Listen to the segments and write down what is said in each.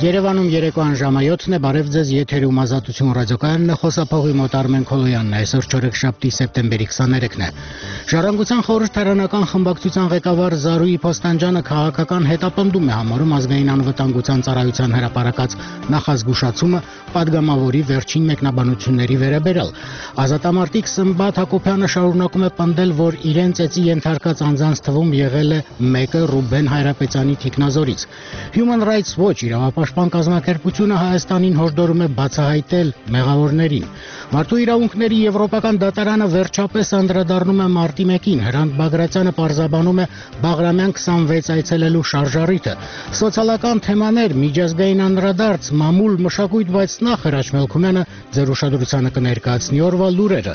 Երևանում երեկոյան ժամը 7-ն է, բարև ձեզ, եթերում Ազատություն ռադիոկայանն է, խոսափողի մոտ Արմեն Քոլոյանն է, այսօր չորեքշաբթի սեպտեմբերի 23-ն է։ Ժառանգության խորհրդարանական խմբակցության ղեկավար Զարուհի Փոստանջյանը քաղաքական հետապնդում է համարում ազգային անվտանգության ծառայության հրապարակած նախազգուշացումը պատգամավորի վերջին մեկնաբանությունների վերաբերյալ։ Ազատամարտիկ Սմբատ Հակոբյանը շարունակում է պնդել, որ իրեն ծեծի ենթարկած անձանց թվում եղել է մեկը Ռուբեն Հայրապետյանի թիկնազորից։ Human Rights Watch իրավապաշտպան կազմակերպությունը Հայաստանին հորդորում է բացահայտել մեղավորներին։ Մարդու իրավունքների եվրոպական դատարանը վերջապես անդրադառնում է մարտի 1-ին։ Հրանտ Բագրատյանը պարզաբանում է Բաղրամյան 26 այցելելու շարժառիթը։ Սոցիալական թեմաներ, միջազգային անդրադարձ, մամուլ, մշակույթ, բայց նախ Հրաչ Մելքումյանը ձեր ուշադրությանը կներկայացնի օրվա լուրերը։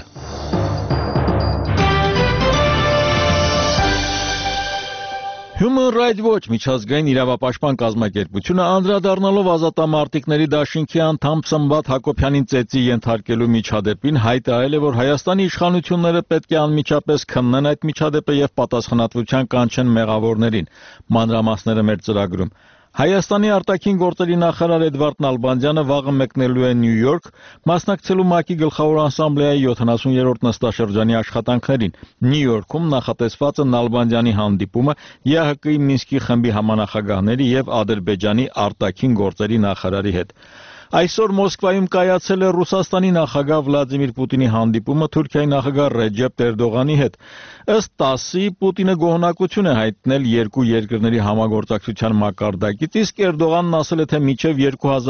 Human Rights Watch միջազգային իրավապաշտպան կազմակերպությունը անդրադառնալով ազատամարտիկների դաշինքի անդամ Սմբատ Հակոբյանին ծեծի ենթարկելու միջադեպին հայտարարել է, որ Հայաստանի իշխանությունները պետք է անմիջապես քննեն այդ միջադեպը եւ պատասխանատվության կանչեն մեղավորներին։ Մանրամասները մեր ծրագրում։ Հայաստանի արտաքին գործերի նախարար Էդվարդ Նալբանդյանը վաղը մեկնելու է Նյու Յորք, մասնակցելու ՄԱԿ-ի գլխավոր ասամբլեայի 70-րդ նստաշրջանի աշխատանքներին։ Նյու Յորքում նախատեսված է Նալբանդյանի հանդիպումը ԵԱՀԿ-ի Մինսկի խմբի համանախագահների եւ Ադրբեջանի արտաքին գործերի նախարարի հետ։ Այսօր Մոսկվայում կայացել է Ռուսաստանի նախագահ Վլադիմիր Պուտինի հանդիպումը Թուրքիայի նախագահ Ռեջեփ Էրդողանի հետ։ Ըստ ՏԱՍՍ-ի Պուտինը գոհունակություն է հայտնել երկու երկրների համագործակցության մակարդակից, իսկ Էրդողանն ասել է, թե մինչև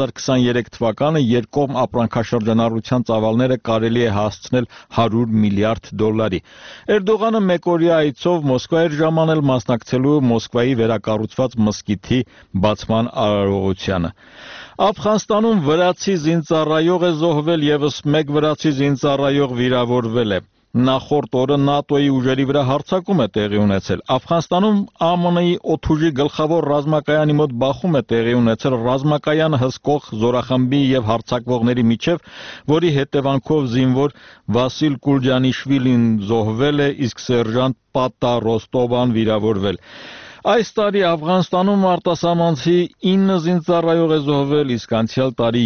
2023 թվականը երկկողմ ապրանքաշրջանառության ծավալները կարելի է հասցնել $100 միլիարդ։ Էրդողանը մեկօրյա այցով Մոսկվա էր ժամանել մասնակցելու Մոսկվայի վերակառուցված մզկիթի բացման արարողությանը։ Աֆղանստանում վրացի զինծառայող է զոհվել, եւս մեկ վրացի զինծառայող վիրավորվել է։ Նախորդ օրը ՆԱՏՕ-ի ուժերի վրա հարձակում է տեղի ունեցել։ Աֆղանստանում ԱՄՆ-ի օդուժի գլխավոր ռազմակայանի մոտ բախում է տեղի ունեցել ռազմակայանը հսկող զորախմբի եւ հարձակվողների միջև, որի հետևանքով զինվոր Վասիլ Կուլջանիշվիլին զոհվել է, իսկ սերժանտ Պատա Ռոստովան վիրավորվել։ Այս տարի Աֆղանստանում արտասահմանցի 9 զինծառայող է զոհվել, իսկ անցյալ տարի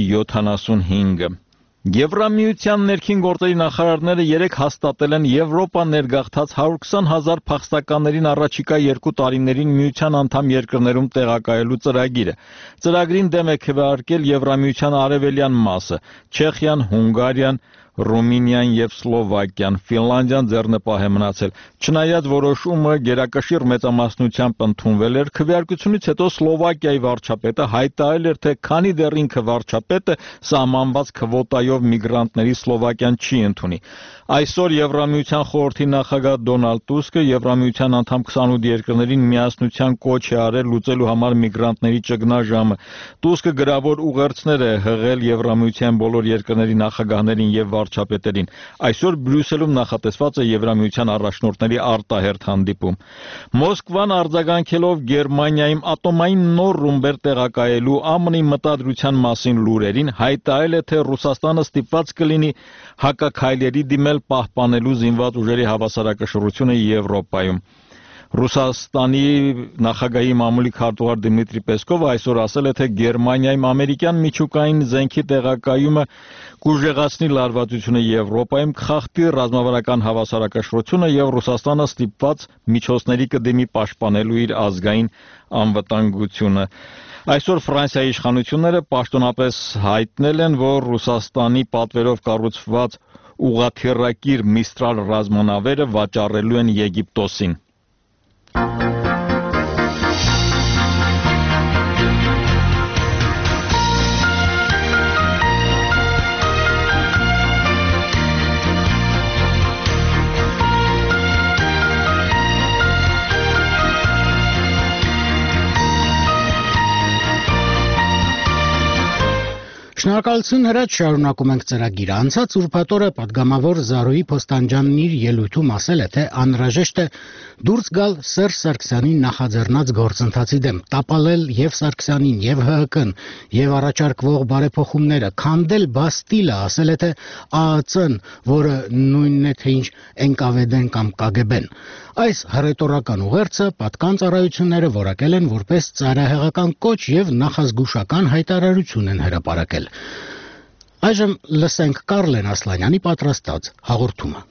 75-ը։ Եվրամիության ներքին գործերի նախարարները երեկ հաստատել են Եվրոպա ներգաղթած 120,000 փախստականներին առաջիկա 2 տարիներին միության անդամ երկրներում տեղակայելու ծրագիրը։ Ծրագրին դեմ է քվեարկել Եվրամիության արևելյան մասը՝ Չեխիան, Հունգարիան, Ռումինիան եւ Սլովակիան, Ֆինլանդիան ձեռնպահ է մնացել։ Չնայած որոշումը գերակշիռ մեծամասնությամբ ընդունվել էր, քվեարկությունից հետո Սլովակիայի վարչապետը հայտարարել էր, թե քանի դեռ ինքը վարչապետը սահմանված քվոտայով միգրանտների Սլովակիան չի ընդունի։ Այսօր Եվրամիության խորհրդի նախագահ Դոնալդ Տուսկը Եվրամիության անդամ 28 երկրներին միասնության կոչ է արել լուծելու համար միգրանտների ճգնաժամը։ Տուսկը գրավոր ուղերձներ է հղել Եվրամիության բոլոր երկրների նախագահներին եւ վարչապետերին։ Այսօր Բրյուսելում նախատեսված է Եվրամիության առաջնորդների արտահերթ հանդիպում։ Մոսկվան արձագանքելով Գերմանիայում ատոմային նոր ռումբեր տեղակայելու ԱՄՆ-ի մտադրության մասին լուրերին հայտարարել է, թե Ռուսաստանը ստիպված կլինի հակաքայլերի դիմել պահպանելու զինված ուժերի հավասարակշռությունը Եվրոպայում։ Ռուսաստանի նախագահի մամուլի քարտուղար Դմիտրի Պեսկովը այսօր ասել է, թե Գերմանիայում ամերիկյան միջուկային զենքի տեղակայումը կուժեղացնի լարվածությունը Եվրոպայում, կխախտի ռազմավարական հավասարակշռությունը եւ Ռուսաստանը ստիպված միջոցների կդիմի պաշտպանելու իր ազգային անվտանգությունը։ Այսօր Ֆրանսիայի իշխանությունները պաշտոնապես հայտնել են, որ Ռուսաստանի պատվերով կառուցված ուղղաթիռակիր Միստրալ ռազմանավերը վաճառելու են Եգիպտոսին։ Շնորհակալություն Հրաչ, շարունակում ենք ծրագիրը։ Անցած ուրբաթ օրը պատգամավոր Զարուհի Փոստանջյանն իր ելույթում ասել է, թե անհրաժեշտ է դուրս գալ Սերժ Սարգսյանին նախաձեռնած գործընթացի դեմ, տապալել եւ Սարգսյանին, եւ ՀՀԿ-ն, եւ առաջարկվող բարեփոխումները, քանդել Բաստիլը, ասել է, թե ԱԱՑ-ն, որը նույնն է թե ինչ ՆԿՎԴ-ն կամ ԿԳԲ-ն։ Այս հռետորական ուղերձը պատկան ծառայությունները որակել են որպես ծայրահեղական կոչ եւ նախազգուշական հայտարարություն են հրապարակել։ Այժմ լսենք Կարլեն Ասլանյանի պատրաստած հաղորդումը։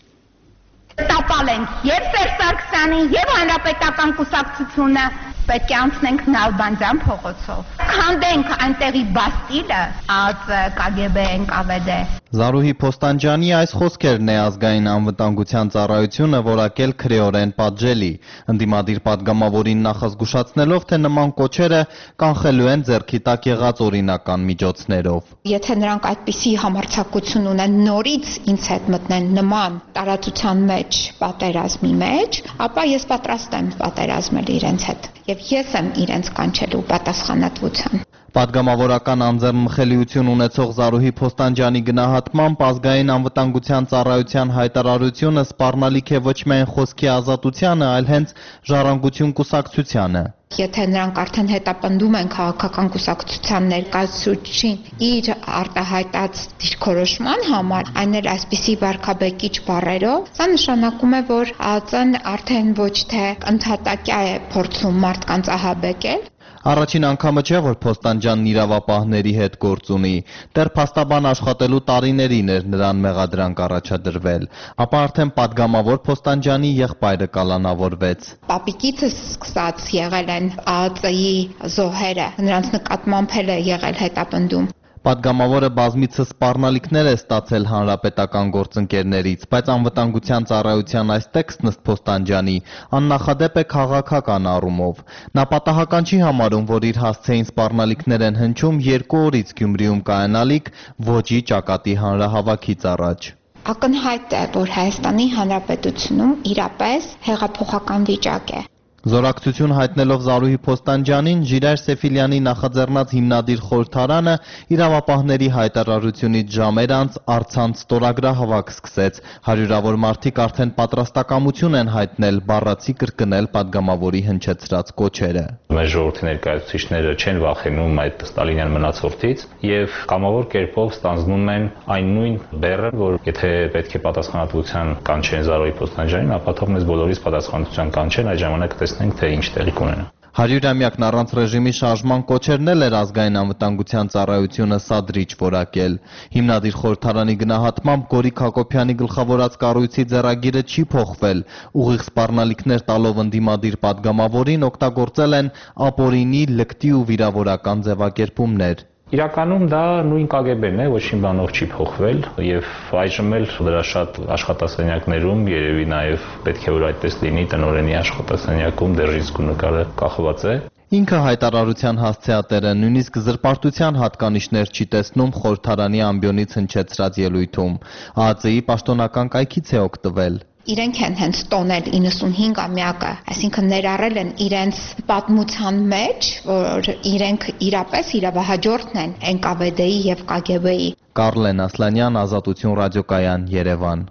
Տապալենք եւ Սերժ Սարգսյանին եւ Հանրապետական կուսակցությունը, պետք է անցնենք Նալբանդյան փողոցով։ Քանդենք այնտեղի Բաստիլը, ԱԱՑ, ԿԳԲ, ՆԿՎԴ։ Զարուհի Փոստանջյանի այս խոսքերն է ազգային անվտանգության ծառայությունը որակել քրեորեն պատժելի, ընդդիմադիր պատգամավորին նախազգուշացնելով, թե նման կոչերը կանխելու են ձեռքի տակ եղած օրինական միջոցներով։ Եթե նրանք այդպիսի համարձակություն ունեն նորից ինձ հետ մտնեն նման տարածության մեջ պատերազմի մեջ, ապա ես պատրաստ եմ պատերազմել իրենց հետ եւ ես եմ իրենց կանչելու պատասխանատվության։ Պատգամավորական անձեռնմխելիություն ունեցող Զարուհի Փոստանջյանի գնահատմամբ ազգային անվտանգության ծառայության հայտարարությունը սպառնալիք է ոչ միայն խոսքի ազատությանը, այլ հենց ժառանգություն կուսակցությանը։ Եթե նրանք արդեն հետապնդում են քաղաքական կուսակցության ներկայացուցիչին իր արտահայտած դիրքորոշման համար, այն էլ այսպիսի վարքաբեկիչ բառերով, սա նշանակում է, որ ԱԱՑ-ն արդեն ոչ թե ընդհատակյա է փորձում մարդկանց ահաբեկել։ Առաջին անգամը չէ, որ Փոստանջյանն իրավապահների հետ գործ ունի, դեռ փաստաբան աշխատելու տարիներին էր նրան մեղադրանք առաջադրվել, ապա արդեն պատգամավոր Փոստանջյանի եղբայրը կալանավորվեց։ Պապիկիցս սկսած եղել են ԱԱՑ-ի զոհերը, նրանց նկատմամբ էլ է եղել հետապնդում։ Պատգամավորը բազմիցս սպառնալիքներ է ստացել հանրապետական գործընկերներից, բայց անվտանգության ծառայության այս տեքստն ըստ Փոստանջյանի աննախադեպ է քաղաքական առումով։ Նա պատահական չի համարում, որ իր հասցեին սպառնալիքներ են հնչում 2 օրից Գյումրիում կայանալիք ոճի ճակատի հանրահավաքից առաջ։ Ակնհայտ է, որ Հայաստանի Հանրապետությունում իրապես հեղափոխական վիճակ է։ Զորակցություն հայտնելով Զարուհի Փոստանջյանին, Ժիրայր Սեֆիլյանի նախաձեռնած հիմնադիր խորհրդարանը իրավապահների հայտարարությունից ժամեր անց առցանց ստորագրահավաք սկսեց։ Հարյուրավոր մարդիկ արդեն պատրաստակամություն են հայտնել բառացի կրկնել պատգամավորի հնչեցրած կոչերը։ Մեր ժողովրդի ներկայացուցիչները չեն վախենում այդ ստալինյան մնացորդից եւ կամավոր կերպով ստանձնում են այն նույն բեռը, որ եթե պետք է պատասխանատվության կանչեն Զարուհի Փոստանջյանին, ապա թող մեզ բոլորիս պատասխանատվության կանչեն, այդ ժամանակ տեսնենք, թե ինչ տեղի կունենա։ 100-ամյակն առանց ռեժիմի շարժման կոչերն էլ էր ազգային անվտանգության ծառայությունը սադրիչ որակել։ Հիմնադիր խորհրդարանի գնահատմամբ Գորիկ Հակոբյանի գլխավորած կառույցի ձեռագիրը չի փոխվել, ուղիղ սպառնալիքներ տալով ընդդիմադիր պատգամավորին օգտագործել են ապօրինի, լկտի ու վիրավորական ձևակերպումներ։ Իրականում դա նույն ԿԳԲ-ն է, ոչինչ բանով չի փոխվել եւ այժմ էլ դրա շատ աշխատասենյակներում երևի նաեւ պետք է որ այդպես լինի տնօրենի աշխատասենյակում դեռ ռիսկ ու նկարը կախված է։ Ինքը հայտարարության հասցեատերը նույնիսկ զրպարտության հատկանիշներ չի տեսնում խորհրդարանի ամբիոնից հնչեցրած ելույթում։ ԱԱՑ-ի պաշտոնական կայքից է օգտվել։ Իրենք են հենց տոնել 95-ամյակը, այսինքն ներառել են իրենց պատմության մեջ, որ իրենք իրապես իրավահաջորդն են ՆԿՎԴ-ի եւ ԿԳԲ-ի։ Կարլեն Ասլանյան, Ազատություն ռադիոկայան, Երևան։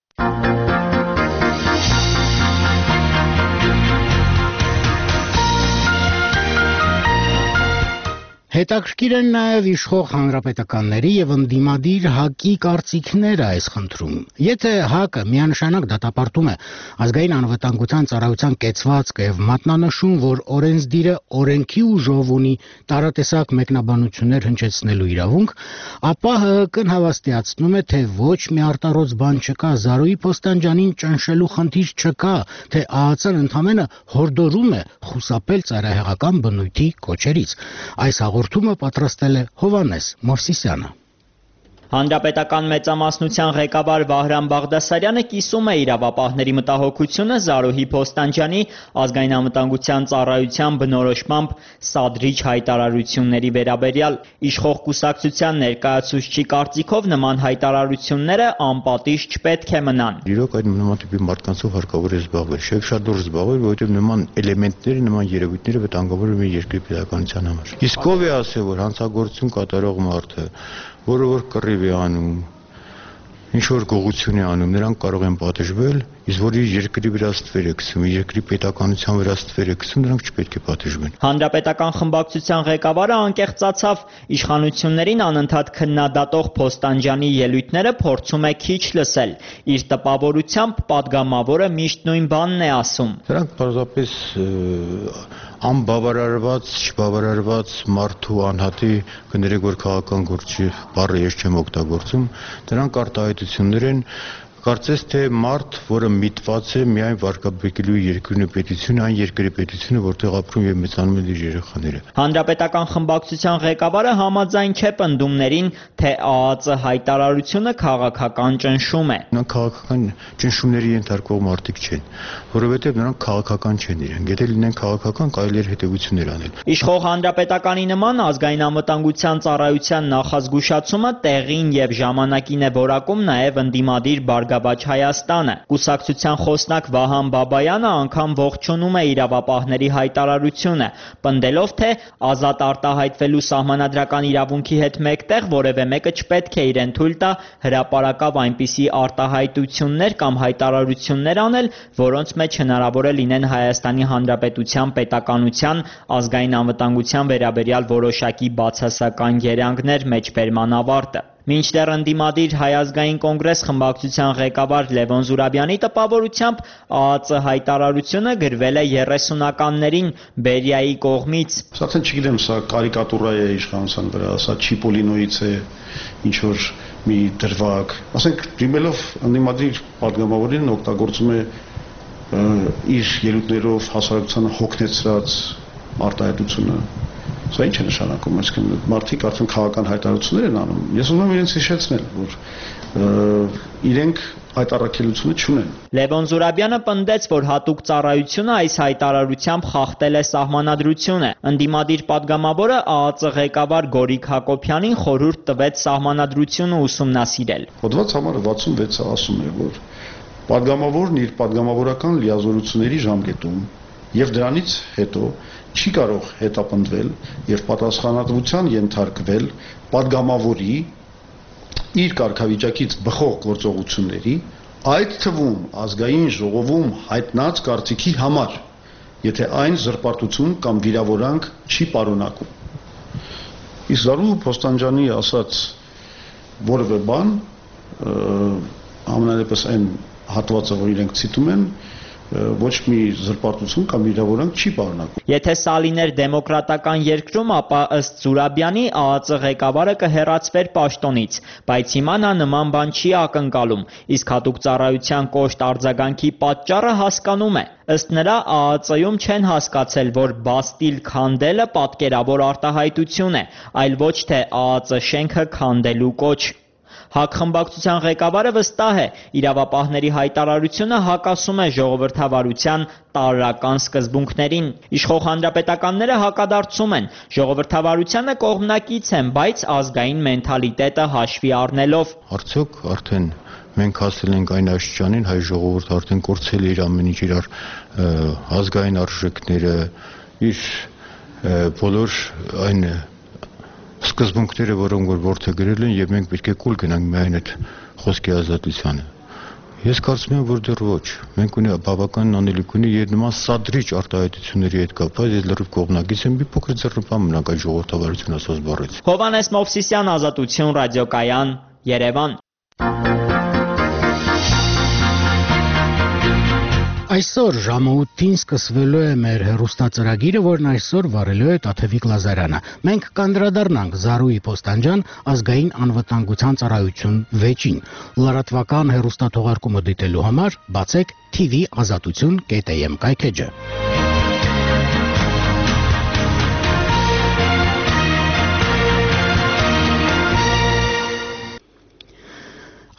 Հետաքրքիր են նաև իշխող հանրապետականների եւ ընդդիմադիր ՀԱԿ-ի կարծիքները այս խնդրում։ Եթե ՀԱԿ-ը միանշանակ դատապարտում է ազգային անվտանգության ծառայության կեցվածքը եւ մատնանշում, որ օրենսդիրը օրենքի ուժով ունի տարատեսակ մեկնաբանություններ հնչեցնելու իրավունք, ապա ՀՀԿ-ն հավաստիացնում է, թե ոչ մի արտառոց բան չկա, Զարուհի Փոստանջյանին ճնշելու խնդիր չկա, թե ԱԱՑ-ն ընդամենը հորդորում է խուսափել ծայրահեղական բնույթի կոչերից։ Այս հաղորդումը պատրաստել է Հովհաննես Մովսիսյանը։ Հանրապետական մեծամասնության ղեկավար Վահրամ Բաղդասարյանը կիսում է իրավապահների մտահոգությունը Զարուհի Փոստանջյանի ազգային անվտանգության ծառայության բնորոշմամբ սադրիչ հայտարարությունների վերաբերյալ։ Իշխող կուսակցության ներկայացուցչի կարծիքով նման հայտարարությունները անպատիժ չպետք է մնան։ Իրոք այդ նման տիպի մարդկանցով հարկավոր է զբաղվել, շատ դուրս զբաղվել, որովհետև նման էլեմենտները, նման երևույթները վտանգավոր են երկրի պետականության համար։ Իսկ ով է ասել, որ հանցագործություն կատարող մարդը, որը որ կռիվ է անում, ինչ որ գողություն է անում, նրանք կարող են պատժվել, իսկ որ իր երկրի վրա ստվեր է գցում, երկրի պետականության վրա ստվեր է գցում, նրանք չպետք է պատժվեն։ Հանրապետական խմբակցության ղեկավարը անկեղծացավ, իշխանություններին անընդհատ քննադատող Փոստանջյանի ելույթները փորձում է քիչ լսել։ Իր տպավորությամբ падգամավորը միշտ նույն բանն է ասում։ Նրանք պարզապես անբավարարված, չբավարարված մարդու անհատի կներեք, որ քաղաքական գործի բառը ես չեմ օգտագործում, դրանք արտահայտություններ են, կարծես թե մարդ, որը միտված է միայն վարկաբեկելու երկրի պետությունը, այն երկրի պետությունը, որտեղ ապրում եւ մեծանում են իր երեխաները։ Հանրապետական խմբակցության ղեկավարը համաձայն չէ պնդումներին, թե ԱԱԾ հայտարարությունը քաղաքական ճնշում է։ Նրանք քաղաքական ճնշումների ենթարկվող մարդիկ չեն, որովհետեւ նրանք քաղաքական չեն իրենք։ Եթե լինեն քաղաքական, կարելի է հետևություններ անել։ Իշխող հանրապետականի նման ազգային անվտանգության ծառայության նախազգուշացումը տեղին եւ ժամանակին է որակում նաեւ ընդդիմադիր Բարգավաճ Հայաստանը։ Կուսակցության խոսնակ Վահան Բաբայանը անգամ ողջունում է իրավապահների հայտարարությունը, պնդելով, թե ազատ արտահայտվելու սահմանադրական իրավունքի հետ մեկտեղ որևէ մեկը չպետք է իրեն թույլ տա հրապարակավ այնպիսի արտահայտություններ կամ հայտարարություններ անել, որոնց մեջ հնարավոր է լինեն Հայաստանի Հանրապետության պետականության, ազգային անվտանգության վերաբերյալ որոշակի բացասական երանգներ մեջբերման ավարտը։ Մինչդեռ ընդդիմադիր Հայ ազգային կոնգրես խմբակցության ղեկավար Լևոն Զուրաբյանի տպավորությամբ ԱԱԾ հայտարարությունը գրվել է 30-ականներին Բերիայի կողմից։ Սա արդեն չգիտեմ, սա կարիկատուրա է իշխանության վրա, սա Չիպոլինոից է ինչ որ մի դրվագ։ Ասենք դիմելով ընդդիմադիր падգամավորին օգտագործում է իր ելույթներով հասարակությանը հոգնեցրած արտահայտությունը։ Սա ինչ է նշանակում, այսինքն մարդիկ արդեն քաղաքական հայտարարություններ են անում։ Ես ուզում եմ իրենց հիշեցնել, որ իրենք այդ առաքելությունը չունեն։ Լևոն Զուրաբյանը պնդեց, որ հատուկ ծառայությունը այս հայտարարությամբ խախտել է սահմանադրությունը։ Ընդդիմադիր падգամավորը ԱԱԾ ղեկավար Գորիկ Հակոբյանին խորհուրդ տվեց սահմանադրությունը ուսումնասիրել։ Հոդված համարը 66-ը ասում է, որ падգամավորն իր падգամավորական լիազորությունների ժամկետում եւ դրանից հետո չի կարող հետապնդվել եւ պատասխանատվության ենթարկվել падգամավորի իր կարգավիճակից բխող գործողությունների, այդ թվում ազգային ժողովում հայտնած կարծիքի համար, եթե այն զրպարտություն կամ վիրավորանք չի պարունակում։ Իսկ Զարուհի Փոստանջյանի ասած որևէ բան, ամենալեզվես այն հատվածը, որ իրենք ցիտում են, ոչ մի զրպարտություն կամ վիրավորանք չի պարունակում։ Եթե սա լիներ դեմոկրատական երկրում, ապա ըստ Զուրաբյանի ԱԱԾ ղեկավարը կհեռացվեր պաշտոնից, բայց հիմա նա նման բան չի ակնկալում, իսկ հատուկ ծառայության կոշտ արձագանքի պատճառը հասկանում է։ Ըստ նրա ԱԱԾ-ում չեն հասկացել, որ Բաստիլ քանդելը պատկերավոր արտահայտություն է, այլ ոչ թե ԱԱԾ շենքը քանդելու կոչ։ ՀԱԿ խմբակցության ղեկավարը վստահ է, իրավապահների հայտարարությունը հակասում է ժողովրդավարության տարրական սկզբունքներին։ Իշխող հանրապետականները հակադարձում են, ժողովրդավարությանը կողմնակից են, բայց ազգային մենթալիտետը հաշվի առնելով։ Արդյոք արդեն մենք հասել ենք այն աստիճանին, հայ ժողովուրդը արդեն կորցել է իր ամեն ինչ, իր ազգային արժեքները, իր բոլոր այն սկզբունքները, որոնք որ որդեգրել են, եւ մենք պետք է կուլ գնանք միայն այդ խոսքի ազատությանը։ Ես կարծում եմ, որ դեռ ոչ։ Մենք ունի բավական անելիք ունի եւ նման սադրիչ արտահայտությունների հետ կապված ես լրիվ կողմնակից եմ, մի փոքր ձեռնպահ մնանք այդ ժողովրդավարություն ասած բառից։ Հովհաննես Մովսիսյան, Ազատություն, Ռադիոկայան, Երևան։ Այսօր ժամը 8-ին սկսվելու է մեր հեռուստածրագիրը, որն այսօր վարելու է Տաթևիկ Լազարյանը։ Մենք կանդրադառնանք Զարուհի Փոստանջյան ազգային անվտանգության ծառայություն 6-ին։ Լրատվական հեռուստաթողարկումը դիտելու համար բացեք tv-azatutun.am կայքեջը։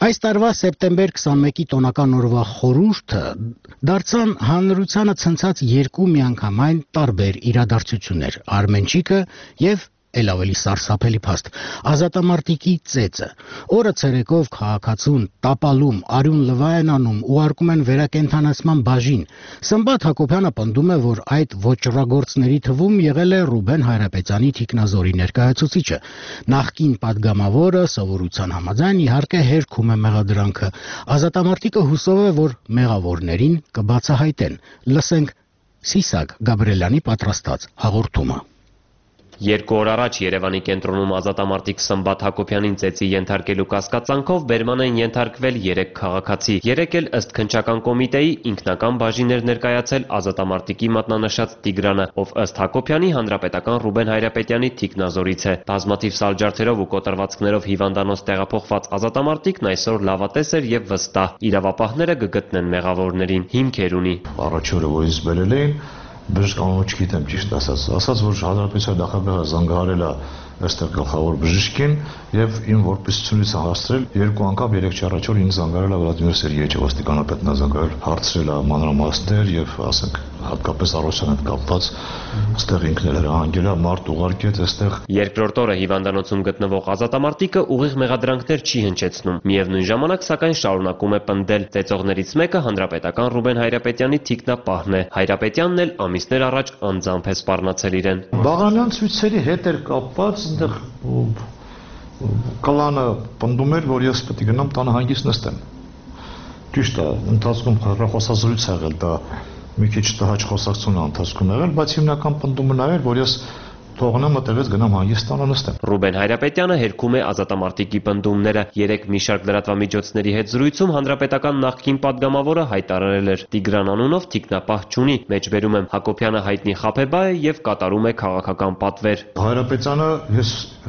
Այս տարվա սեպտեմբեր 21-ի տոնական օրվա խորհուրդը դարձան հանրությանը ցնցած երկու միանգամայն տարբեր իրադարձություններ՝ Արմենչիկը եւ էլ ավելի սարսափելի փաստ ազատամարտիկի ծեծը։ Օրը ցերեկով քաղաքացուն տապալում, արյուն լվա են անում, ուղարկում են վերակենդանացման բաժին։ Սմբատ Հակոբյանը պնդում է, որ այդ ոճռագործների թվում եղել է Ռուբեն Հայրապետյանի թիկնազորի ներկայացուցիչը։ Նախկին падգամավորը սովորության համաձայն իհարկե հերքում է մեղադրանքը։ Ազատամարտիկը հուսով է, որ մեղավորներին կբացահայտեն։ Լսենք Սիսակ Գաբրելյանի պատրաստած հաղորդումը։ Երկու օր առաջ Երևանի կենտրոնում ազատամարտիկ Սմբատ Հակոբյանին ծեծի ենթարկելու կասկածանքով բերման են ենթարկվել 3 քաղաքացի։ 3 էլ ըստ քննչական կոմիտեի ինքնական բաժին էր ներկայացել ազատամարտիկի մատնանշած Տիգրանը, ով ըստ Հակոբյանի հանրապետական Ռուբեն Հայրապետյանի թիկնազորից է։ Բազմաթիվ սալջարդերով ու կոտրվածքներով հիվանդանոց տեղափոխված ազատամարտիկն այսօր լավատես էր եւ վստահ։ Իրավապահները կգտնեն մեղավորներին, հիմքեր ունի։ Առաջ օրը որ ինձ բերել էին բժիշկ անունը չգիտեմ ճիշտ ասած որ հանրապետության նախագահը զանգահարել է այստեղ գլխավոր բժիշկին եւ իմ որպեսությունից հասցրել 2 անգամ 3 առաջ օր ինձ զանգահարել է Վլադիմիր Սերգեյեvichը ոստիկանապետն է զանգահարել հարցրել է մանրամասներ եւ ասենք հատկապես առողջության հետ կապված այստեղ ինքն էլ հրահանգել է մարդ ուղարկեց այստեղ։ Երկրորդ օրը հիվանդանոցում գտնվող ազատամարտիկը ուղիղ մեղադրանքներ չի հնչեցնում։ Միևնույն ժամանակ սակայն շարունակում է պնդել։ Ծեծողներից մեկը հանրապետական Ռուբեն Հայրապետյանի թիկնապահն է։ Հայրապետյանն էլ ամիսներ առաջ անձամբ է սպառնացել իրեն։ Բաղանյան ցույցերի հետ էր կապված այնտեղ կլանը պնդում էր, որ ես պետք է գնամ տանը հանգիստ նստեմ։ Ճիշտ է, ընթացքում հեռախոսազրույց ա եղել, դա մի քիչ տհաճ խոսակցություն է ընթացքում եղել, բայց հիմնական պնդումը նա էր, որ ես թողնեմ մտերից գնամ հանգիստ տանը նստեմ։ Ռուբեն Հայրապետյանը հերքում է ազատամարտիկի պնդումները։ 3 մի շարք լրատվամիջոցների հետ զրույցում հանրապետական նախկին падգամավորը հայտարարել էր. Տիգրան անունով թիկնապահ չունի, մեջբերում եմ Հակոբյանը հայտնի խաբեբա է եւ կատարում է քաղաքական պատվեր։ Հայրապետյանը ես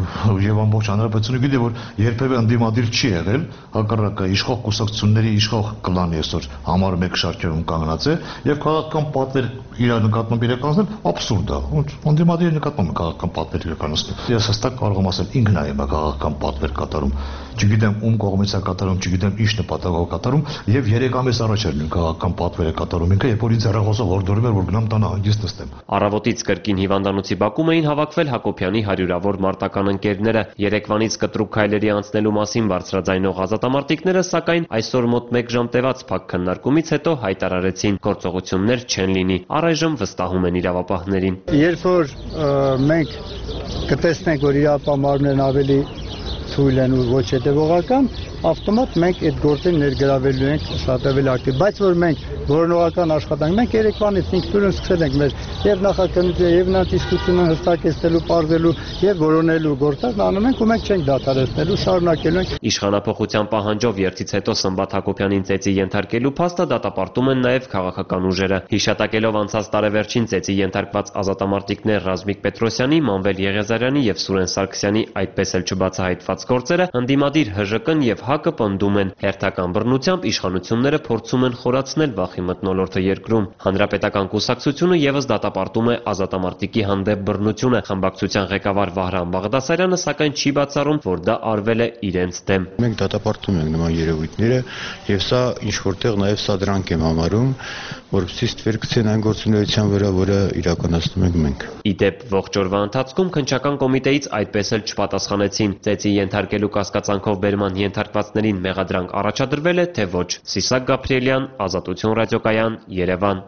եւ ամբողջ հանրապետությունը գիտի, որ երբևէ ընդդիմադիր չի եղել, հակառակը իշխող կուսակցությունների իշխող կլանի այսօր համար 1 շարքերում կանգնած է եւ քաղաքական պատվեր իր նկատմամբ իրականացնել աբսուրդ է։ Ընդդիմադիր նկատմամբ քաղաքական պատվեր իրականացնել։ Ես հստակ կարող եմ ասել ինքն է քաղաքական պատվեր կատարում։ Չգիտեմ ում կողմից է կատարում, չգիտեմ ինչ նպատակով կատարում եւ 3 ամիս առաջ էր նույն քաղաքական պատվերը կատարում ինքը, երբ որ ինձ հեռախոսով հորդորում էր, որ գնամ տանը հանգիստ նստեմ։ Առավոտից կրկին հիվանդանոցի բակում էին հավաքվել Հակոբյանի հարյուրավոր մարտական ընկերները։ Երեկվանից կտրուկ քայլերի անցնելու մասին բարձրաձայնող ազատամարտիկները, սակայն այսօր մոտ 1 ժամ տևած փակ քննարկումից հետո հայտարարեցին գործողություններ չեն լինի։ Առայժմ վստահում են իրավապահներին։ Երբ որ մենք կտեսնենք, որ իրավապահներն ավելի թույլ են ու ոչ հետևողական, ավտոմատ մենք այդ գործին ներգրավելու ենք շատ ավելի ակտիվ, բայց որ մենք որոնողական աշխատանք մենք երեկվանից ինքնուրույն սկսել ենք մեր եւ նախաքննությունը եւ նատիսկությունը հստակեցնելու, պարզելու եւ որոնելու գործերն անում ենք ու մենք չենք դադարեցնելու, շարունակելու ենք։ Իշխանապողության պահանջով երթից հետո Սմբատ Հակոբյանին ծեծի ենթարկելու փաստը դատապարտում են նաեւ քաղաքական ուժերը։ Հիշատակելով անցած տարեվերջին ծեծի ենթարկված ազատամարտիկներ Ռազմիկ Պետրոսյանի, Մանվել Եղիազարյանի եւ Սուրեն Սարգսյանի այդպես էլ չբացահայտված գործերը, ընդդիմադիր ՀԺԿ-ն եւ ՀԱԿ-ը պնդում են հերթական բռնությամբ իշխանությունները փորձում են խորացնել վախի մթնոլորտը երկրում։ Հանրապետական կուսակցությունը եւս դատապարտում է ազատամարտիկի հանդեպ բռնությունը։ Խմբակցության ղեկավար Վահրամ Բաղդասարյանը սակայն չի բացառում, որ դա արվել է իրենց դեմ։ Մենք դատապարտում ենք նման երևույթները եւ սա ինչ որտեղ նաեւ սադրանք եմ համարում, որովհետեւ ստվեր գցեն այն գործունեության վրա, որը իրականացնում ենք մենք։ Իդեպ ողջ օրվա ընթացքում քննչական կոմիտեից այդպես էլ չպատասխանեցին։ Ծեծի ենթարկելու կասկածանքով բերման ենթարկվածներին մեղադրանք առաջադրվել է, թե ոչ։ Սիսակ Գաբրելյան, Ազատություն ռադիոկայան, Երևան։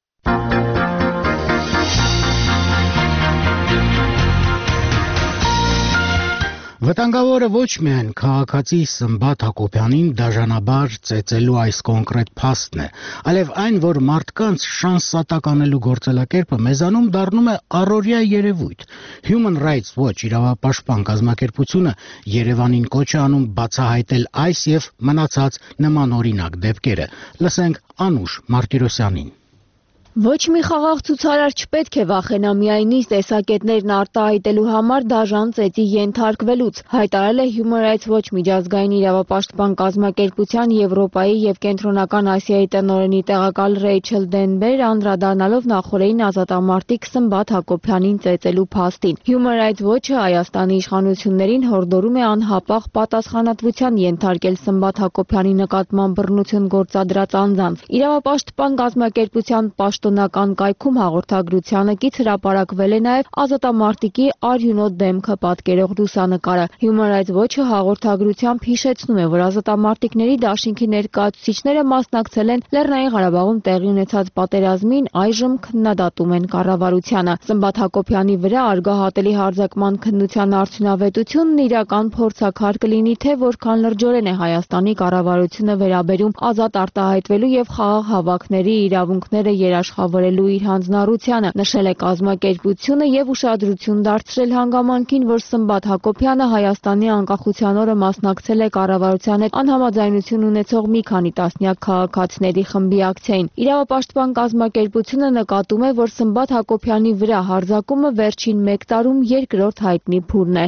Վտանգավորը ոչ միայն քաղաքացի Սմբատ Հակոբյանին դաժանաբար ծեծելու այս կոնկրետ փաստն է, այլև այն, որ մարդկանց շանսատակ անելու գործելակերպը մեզանում դառնում է առօրյա երևույթ։ Human Rights Watch իրավապաշտպան կազմակերպությունը Երևանին կոչ է անում բացահայտել այս եւ մնացած նմանօրինակ դեպքերը։ Լսենք Անուշ Մարտիրոսյանին։ Ոչ մի խաղաղ ցուցարար չպետք է վախենա միայն իր տեսակետներն արտահայտելու համար դաժան ծեծի ենթարկվելուց, հայտարարել է Human Rights Watch միջազգային իրավապաշտպան կազմակերպության Եվրոպայի եւ Կենտրոնական Ասիայի տնօրենի տեղակալ Ռեյչել Դենբեր, անդրադառնալով նախորդին ազատամարտիկ Սմբատ Հակոբյանին ծեծելու փաստին։ Human Rights Watch-ը Հայաստանի իշխանություններին հորդորում է անհապաղ պատասխանատվության ենթարկել Սմբատ Հակոբյանի նկատմամբ բռնություն գործադրած անձանց։ Իրավապաշտպան կազմակերպության Տոնական կայքում հաղորդագրությանը կից հրապարակվել է նաև ազատամարտիկի արյունոտ դեմքը պատկերող լուսանկարը։ Human Rights Watch-ը հաղորդագրությամբ հիշեցնում է, որ ազատամարտիկների դաշինքի ներկայացուցիչները մասնակցել են Լեռնային Ղարաբաղում տեղի ունեցած պատերազմին, այժմ քննադատում են կառավարությանը։ Սմբատ Հակոբյանի վրա արգահատելի հարձակման քննության արդյունավետությունն իրական փորձաքար կլինի, թե որքան լրջորեն է Հայաստանի կառավարությունը վերաբերում ազատ արտահայտվելու եւ խաղաղ հավաքների իրավունքները երաշխավորելու իր հանձնառությանը, նշել է կազմակերպությունը եւ ուշադրություն դարձրել հանգամանքին, որ Սմբատ Հակոբյանը Հայաստանի անկախության օրը մասնակցել է կառավարության հետ անհամաձայնություն ունեցող մի քանի տասնյակ քաղաքացիների խմբի ակցիային։ Իրավապաշտպան կազմակերպությունը նկատում է, որ Սմբատ Հակոբյանի վրա հարձակումը վերջին 1 տարում երկրորդ հայտնի փուլն է։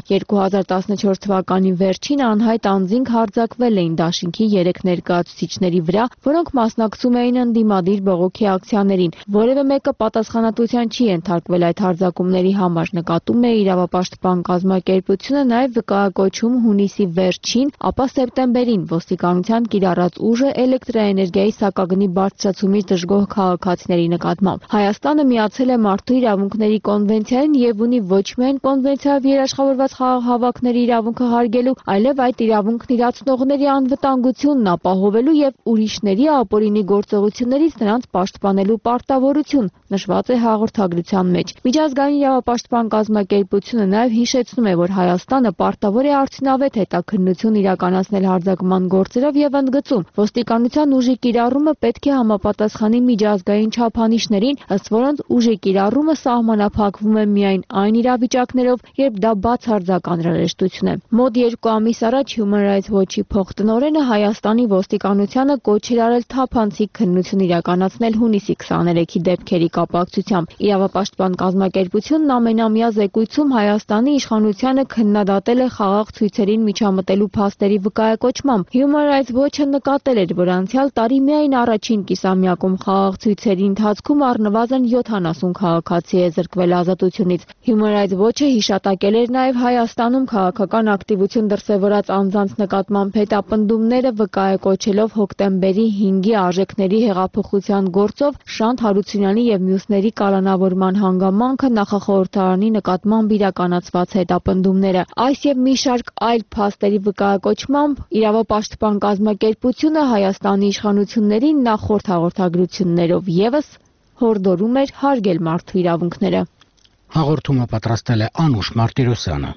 2014 թվականի վերջին անհայտ անձինք հարձակվել էին դաշինքի 3 ներկայացուցիչների վրա, որոնք մասնակցում էին ընդդիմադիր բողոքի ակցիաներին։ Որևէ մեկը պատասխանատվության չի ենթարկվել այդ հարձակումների համար, նկատում է իրավապաշտպան կազմակերպությունը, նաև վկայակոչում հունիսի վերջին, ապա սեպտեմբերին ոստիկանության կիրառած ուժը էլեկտրաէներգիայի սակագնի բարձրացումից դժգոհ քաղաքացիների նկատմամբ։ Հայաստանը միացել է Մարդու իրավունքների կոնվենցիային եւ ունի ոչ միայն կոնվենցիայով երաշխավորված խաղաղ հավաքների իրավունքը հարգելու, այլև այդ իրավունքն իրացնողների անվտանգությունն ապահովելու եւ ուրիշների ապօրինի գործողություններից նրանց պաշտպանելու պարտավորություն, նշված է հաղորդագրության մեջ։ Միջազգային իրավապաշտպան կազմակերպությունը նաև հիշեցնում է, որ Հայաստանը պարտավոր է արդյունավետ հետաքննություն իրականացնել հարձակման գործերով եւ ընդգծում, ոստիկանության ուժի կիրառումը պետք է համապատասխանի միջազգային չափանիշներին, ըստ որոնց ուժի կիրառումը սահմանափակվում է միայն այն իրավիճակներով, երբ դա բացարձակ անհրաժեշտություն է։ Մոտ 2 ամիս առաջ Human Rights Watch-ի փոխտնօրենը Հայաստանի ոստիկանությանը կոչ էր արել թափանցիկ քննություն իրականացնել հունիսի 23-ի դեպքերի կապակցությամբ։ Իրավապաշտպան կազմակերպությունն ամենամյա զեկույցում Հայաստանի իշխանությանը քննադատել է խաղաղ ցույցերին միջամտելու փաստերի վկայակոչմամբ։ Human Rights Watch-ը նկատել էր, որ անցյալ տարի միայն առաջին կիսամյակում խաղաղ ցույցերի ընթացքում առնվազն 70 քաղաքացի է զրկվել ազատությունից։ Human Rights Watch-ը հիշատակել էր նաև Հայաստանում քաղաքական ակտիվություն դրսևորած անձանց նկատմամբ հետապնդումները, վկայակոչելով հոկտեմբերի 5-ի արժեքների հեղափոխության գործով Շանթ Հարությունյանի եւ մյուսների կալանավորման հանգամանքը նախախորհրդարանի նկատմամբ իրականացված հետապնդումները։ Այս եւ մի շարք այլ փաստերի վկայակոչմամբ իրավապաշտպան կազմակերպությունը Հայաստանի իշխանություններին նախորդ հաղորդագրություններով եւս հորդորում էր հարգել մարդու իրավունքները։ Հաղորդումը պատրաստել է Անուշ Մարտիրոսյանը։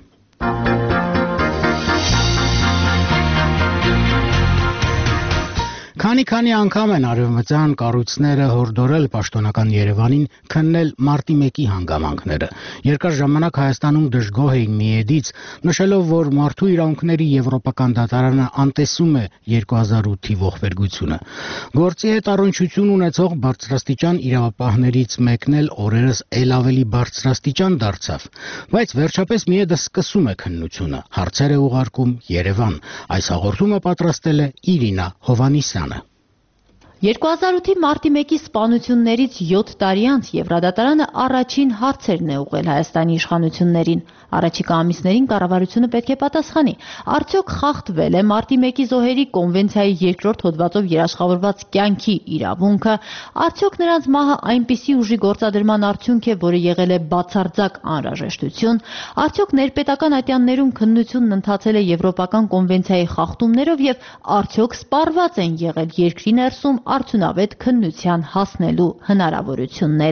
Քանի անգամ են արևմտյան կառույցները հորդորել պաշտոնական Երևանին քննել մարտի 1-ի հանգամանքները։ Երկար ժամանակ Հայաստանում դժգոհ էին միեդից, նշելով, որ մարդու իրավունքների եվրոպական դատարանը անտեսում է 2008-ի ողբերգությունը։ Գործի հետ առնչություն ունեցող բարձրաստիճան իրավապահներից մեկն էլ օրերս ել ավելի բարձրաստիճան դարձավ, բայց վերջապես միեդը սկսում է քննությունը, հարցեր է ուղարկում Երևան։ Այս հաղորդումը պատրաստել է Իրինա Հովանիսյանը։ 2008-ի մարտի 1-ի սպանություններից 7 տարի անց Եվրադատարանը առաջին հարցերն է ուղղել Հայաստանի իշխանություններին։ Առաջիկա ամիսներին կառավարությունը պետք է պատասխանի, արդյոք խախտվել է մարտի 1-ի զոհերի կոնվենցիայի 2-րդ հոդվածով երաշխավորված կյանքի իրավունքը, արդյոք նրանց մահը այնպիսի ուժի գործադրման արդյունք է, որը եղել է բացարձակ անհրաժեշտություն, արդյոք ներպետական ատյաններում քննությունն ընթացել է եվրոպական կոնվենցիայի խախտումներով եւ արդյոք սպառված են եղել երկրի ներսում արդյունավետ քննության հասնելու հնարավորությունները։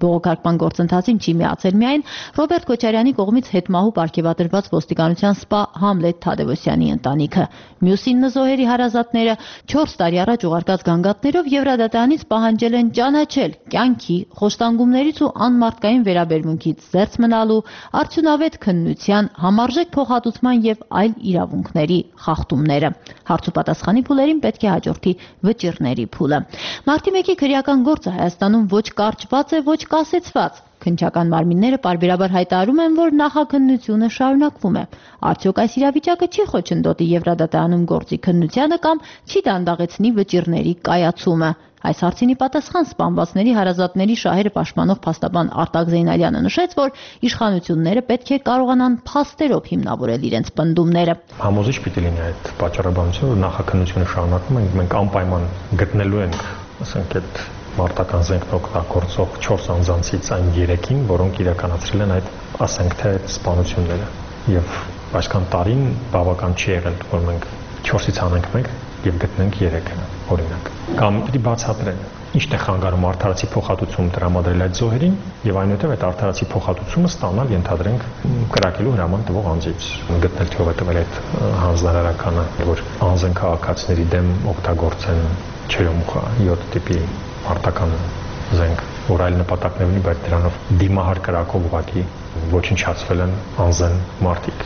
Բողոքարկման գործընթացին չի միացել միայն Ռոբերտ Քոչարյանի կողմից հետմահու պարգևատրված ոստիկանության սպա Համլետ Թադևոսյանի ընտանիքը։ Մյուս 9 զոհերի հարազատները 4 տարի առաջ ուղարկած գանգատներով Եվրադատարանից պահանջել են ճանաչել կյանքի, խոշտանգումներից ու անմարդկային վերաբերմունքից զերծ մնալու, արդյունավետ քննության, համարժեք փոխհատուցման եւ այլ իրավունքների խախտումները։ Հարցու պատասխանի փուլերին պետք է հաջորդի վճիռների փուլը։ Մարտի 1-ի քրեական գործը Հայաստանում ոչ կարճված է, ոչ կասեցված։ Քննչական մարմինները պարբերաբար հայտարարում են, որ նախաքննությունը շարունակվում է։ Արդյոք այս իրավիճակը չի խոչընդոտի Եվրադատարանում գործի քննությանը կամ չի դանդաղեցնի վճիռների կայացումը։ Այս հարցինի պատասխան սպանվածների հարազատների շահերը պաշտպանող փաստաբան Արտակ Զեյնալյանը նշեց, որ իշխանությունները պետք է կարողանան փաստերով հիմնավորել իրենց պնդումները։ Համոզիչ պիտի լինի այդ պատճառաբանությունը, որ նախաքննությունը շարունակվում է, մենք անպայման գտնելու ենք, ասենք, այդ մարտական զենքն օգտագործող 4 անձանցից այն 3-ին, որոնք իրականացրել են այդ, ասենք թե, սպանությունները։ Եվ այսքան տարին բավական չի եղել, որ մենք 4-ից անենք 1 եւ գտնենք 3-ը, օրինակ։ Կամ պիտի բացատրեն ինչն է խանգարում արդարացի փոխհատուցում տրամադրել այդ զոհերին եւ այնուհետեւ այդ արդարացի փոխհատուցումը ստանալ ենթադրենք կրակելու հրաման տվող անձից։ Գտնել թե ով է տվել այդ հանձնարարականը, որ անձն քաղաքացիների դեմ օգտագործեն չերոմուխա 7 տիպի արտական զենք, որ այլ նպատակներ ունի, բայց դրանով դիմահար կրակով ուղղակի ոչնչացվել են անձն մարդիկ։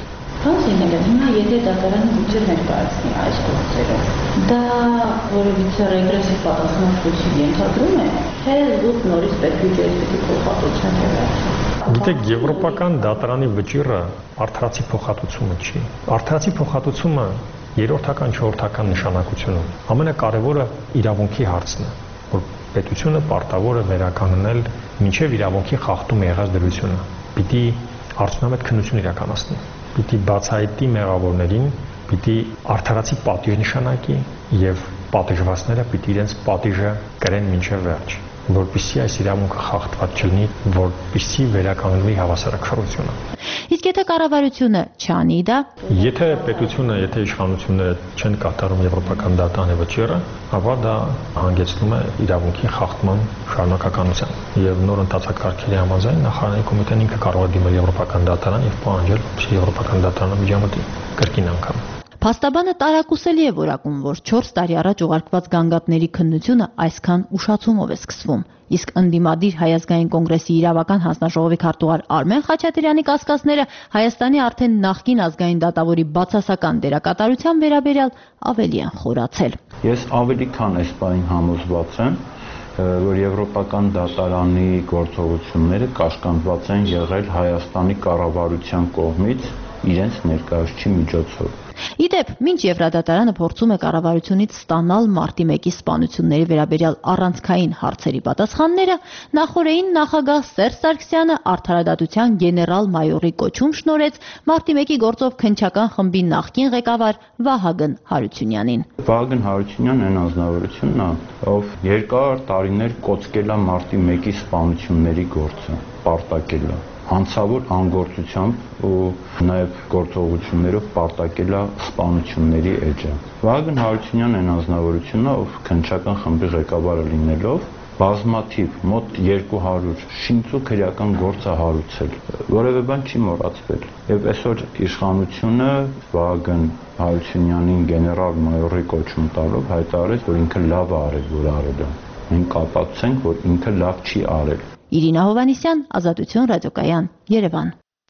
Հիմա եթե դատարանը վճիռ ներկայացնի այս գործերով, դա որևիցե ռեգրեսիվ պատասխանատվություն ենթադրում է, թե զուտ նորից պետք է այսպիսի փոխհատուցում վերացնել։ Գիտեք, եվրոպական դատարանի վճիռը արդարացի փոխհատուցումը չի։ Արդարացի փոխհատուցումը երրորդական, չորրորդական նշանակություն ունի։ Ամենակարևորը իրավունքի հարցն է, որ պետությունը պարտավոր է վերականգնել մինչև իրավունքի խախտում եղած դրությունը։ Պիտի արդյունավետ քննություն իրականացնի։ Պիտի բացահայտի մեղավորներին, պիտի արդարացի պատիժ նշանակի եւ պատժվածները պիտի իրենց պատիժը կրեն մինչև վերջ, որպեսզի այս իրավունքը խախտված չլինի, որպեսզի վերականգնվի հավասարակշռությունը։ Իսկ եթե կառավարությունը չանի դա, եթե պետությունը, եթե իշխանությունները չեն կատարում եվրոպական դատարանի վճիռը, ապա դա հանգեցնում է իրավունքի խախտման շարունակականության։ Եվ նոր ընթացակարգերի համաձայն նախարարների կոմիտեն ինքը կարող է դիմել եվրոպական դատարան եւ պահանջել, որ եվրոպական դատարանը միջամտի կրկին անգամ։ Փաստաբանը տարակուսելի է որակում, որ 4 տարի առաջ ուղարկված գանգատների քննությունը այսքան ուշացումով է սկսվում։ Իսկ ընդդիմադիր Հայ ազգային կոնգրեսի իրավական հանձնաժողովի քարտուղար Արմեն Խաչատրյանի կասկածները Հայաստանի արդեն նախկին ազգային դատավորի բացասական դերակատարության վերաբերյալ ավելի են խորացել։ Ես ավելի քան այս բանին համոզված եմ, որ եվրոպական դատարանի գործողությունները կաշկանդված են եղել Հայաստանի կառավարության կողմից իրենց ներկայացուցիչի միջոցով։ Իդեպ, մինչ Եվրադատարանը փորձում է կառավարությունից ստանալ մարտի 1-ի սպանությունների վերաբերյալ առանցքային հարցերի պատասխանները, նախօրեին նախագահ Սերժ Սարգսյանը արդարադատության գեներալ-մայորի կոչում շնորհեց մարտի 1-ի գործով քննչական խմբի նախկին ղեկավար Վահագն Հարությունյանին։ Վահագն Հարությունյանն այն անձնավորությունն է, ով երկար տարիներ կոծկել է մարտի 1-ի սպանությունների գործը, պարտակել է անցավոր անգործությամբ ու նաև գործողություններով պարտակել է սպանությունների էջը։ Վահագն Հարությունյանն այն անձնավորությունն է, ով քննչական խմբի ղեկավարը լինելով բազմաթիվ մոտ 200 շինծու քրեական գործ է հարուցել, որևէ բան չի մոռացվել։ Եվ այսօր իշխանությունը Վահագն Հարությունյանին գեներալ-մայորի կոչում տալով հայտարարեց, որ ինքը լավ է արել, որ արել է։ Մենք կապացուցենք, որ ինքը լավ չի արել։ Իրինա Հովհաննիսյան, Ազատություն ռադիոկայան, Երևան։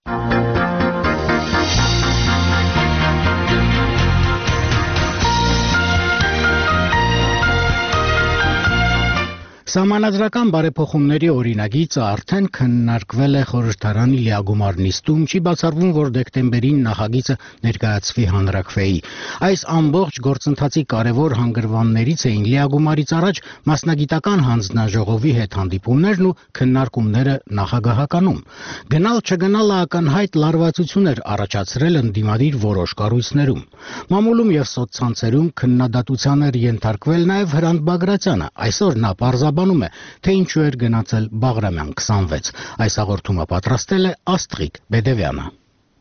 Սահմանադրական բարեփոխումների օրինագիծը արդեն քննարկվել է խորհրդարանի լիագումար նիստում, չի բացառվում, որ դեկտեմբերին նախագիծը ներկայացվի հանրաքվեի։ Այս ամբողջ գործընթացի կարևոր հանգրվաններից էին լիագումարից առաջ մասնագիտական հանձնաժողովի հետ հանդիպումներն ու քննարկումները նախագահականում։ Գնալ չգնալը ակնհայտ լարվածություն էր առաջացրել ընդդիմադիր որոշ կառույցներում։ Մամուլում եւ սոցցանցերում քննադատության էր ենթարկվել նաեւ Հրանտ Բագրատյանը։ Այսօր նա պարզաբանում է, թե ինչու էր գնացել Բաղրամյան 26։ Այս հաղորդումը պատրաստել է Աստղիկ Բեդևյանը։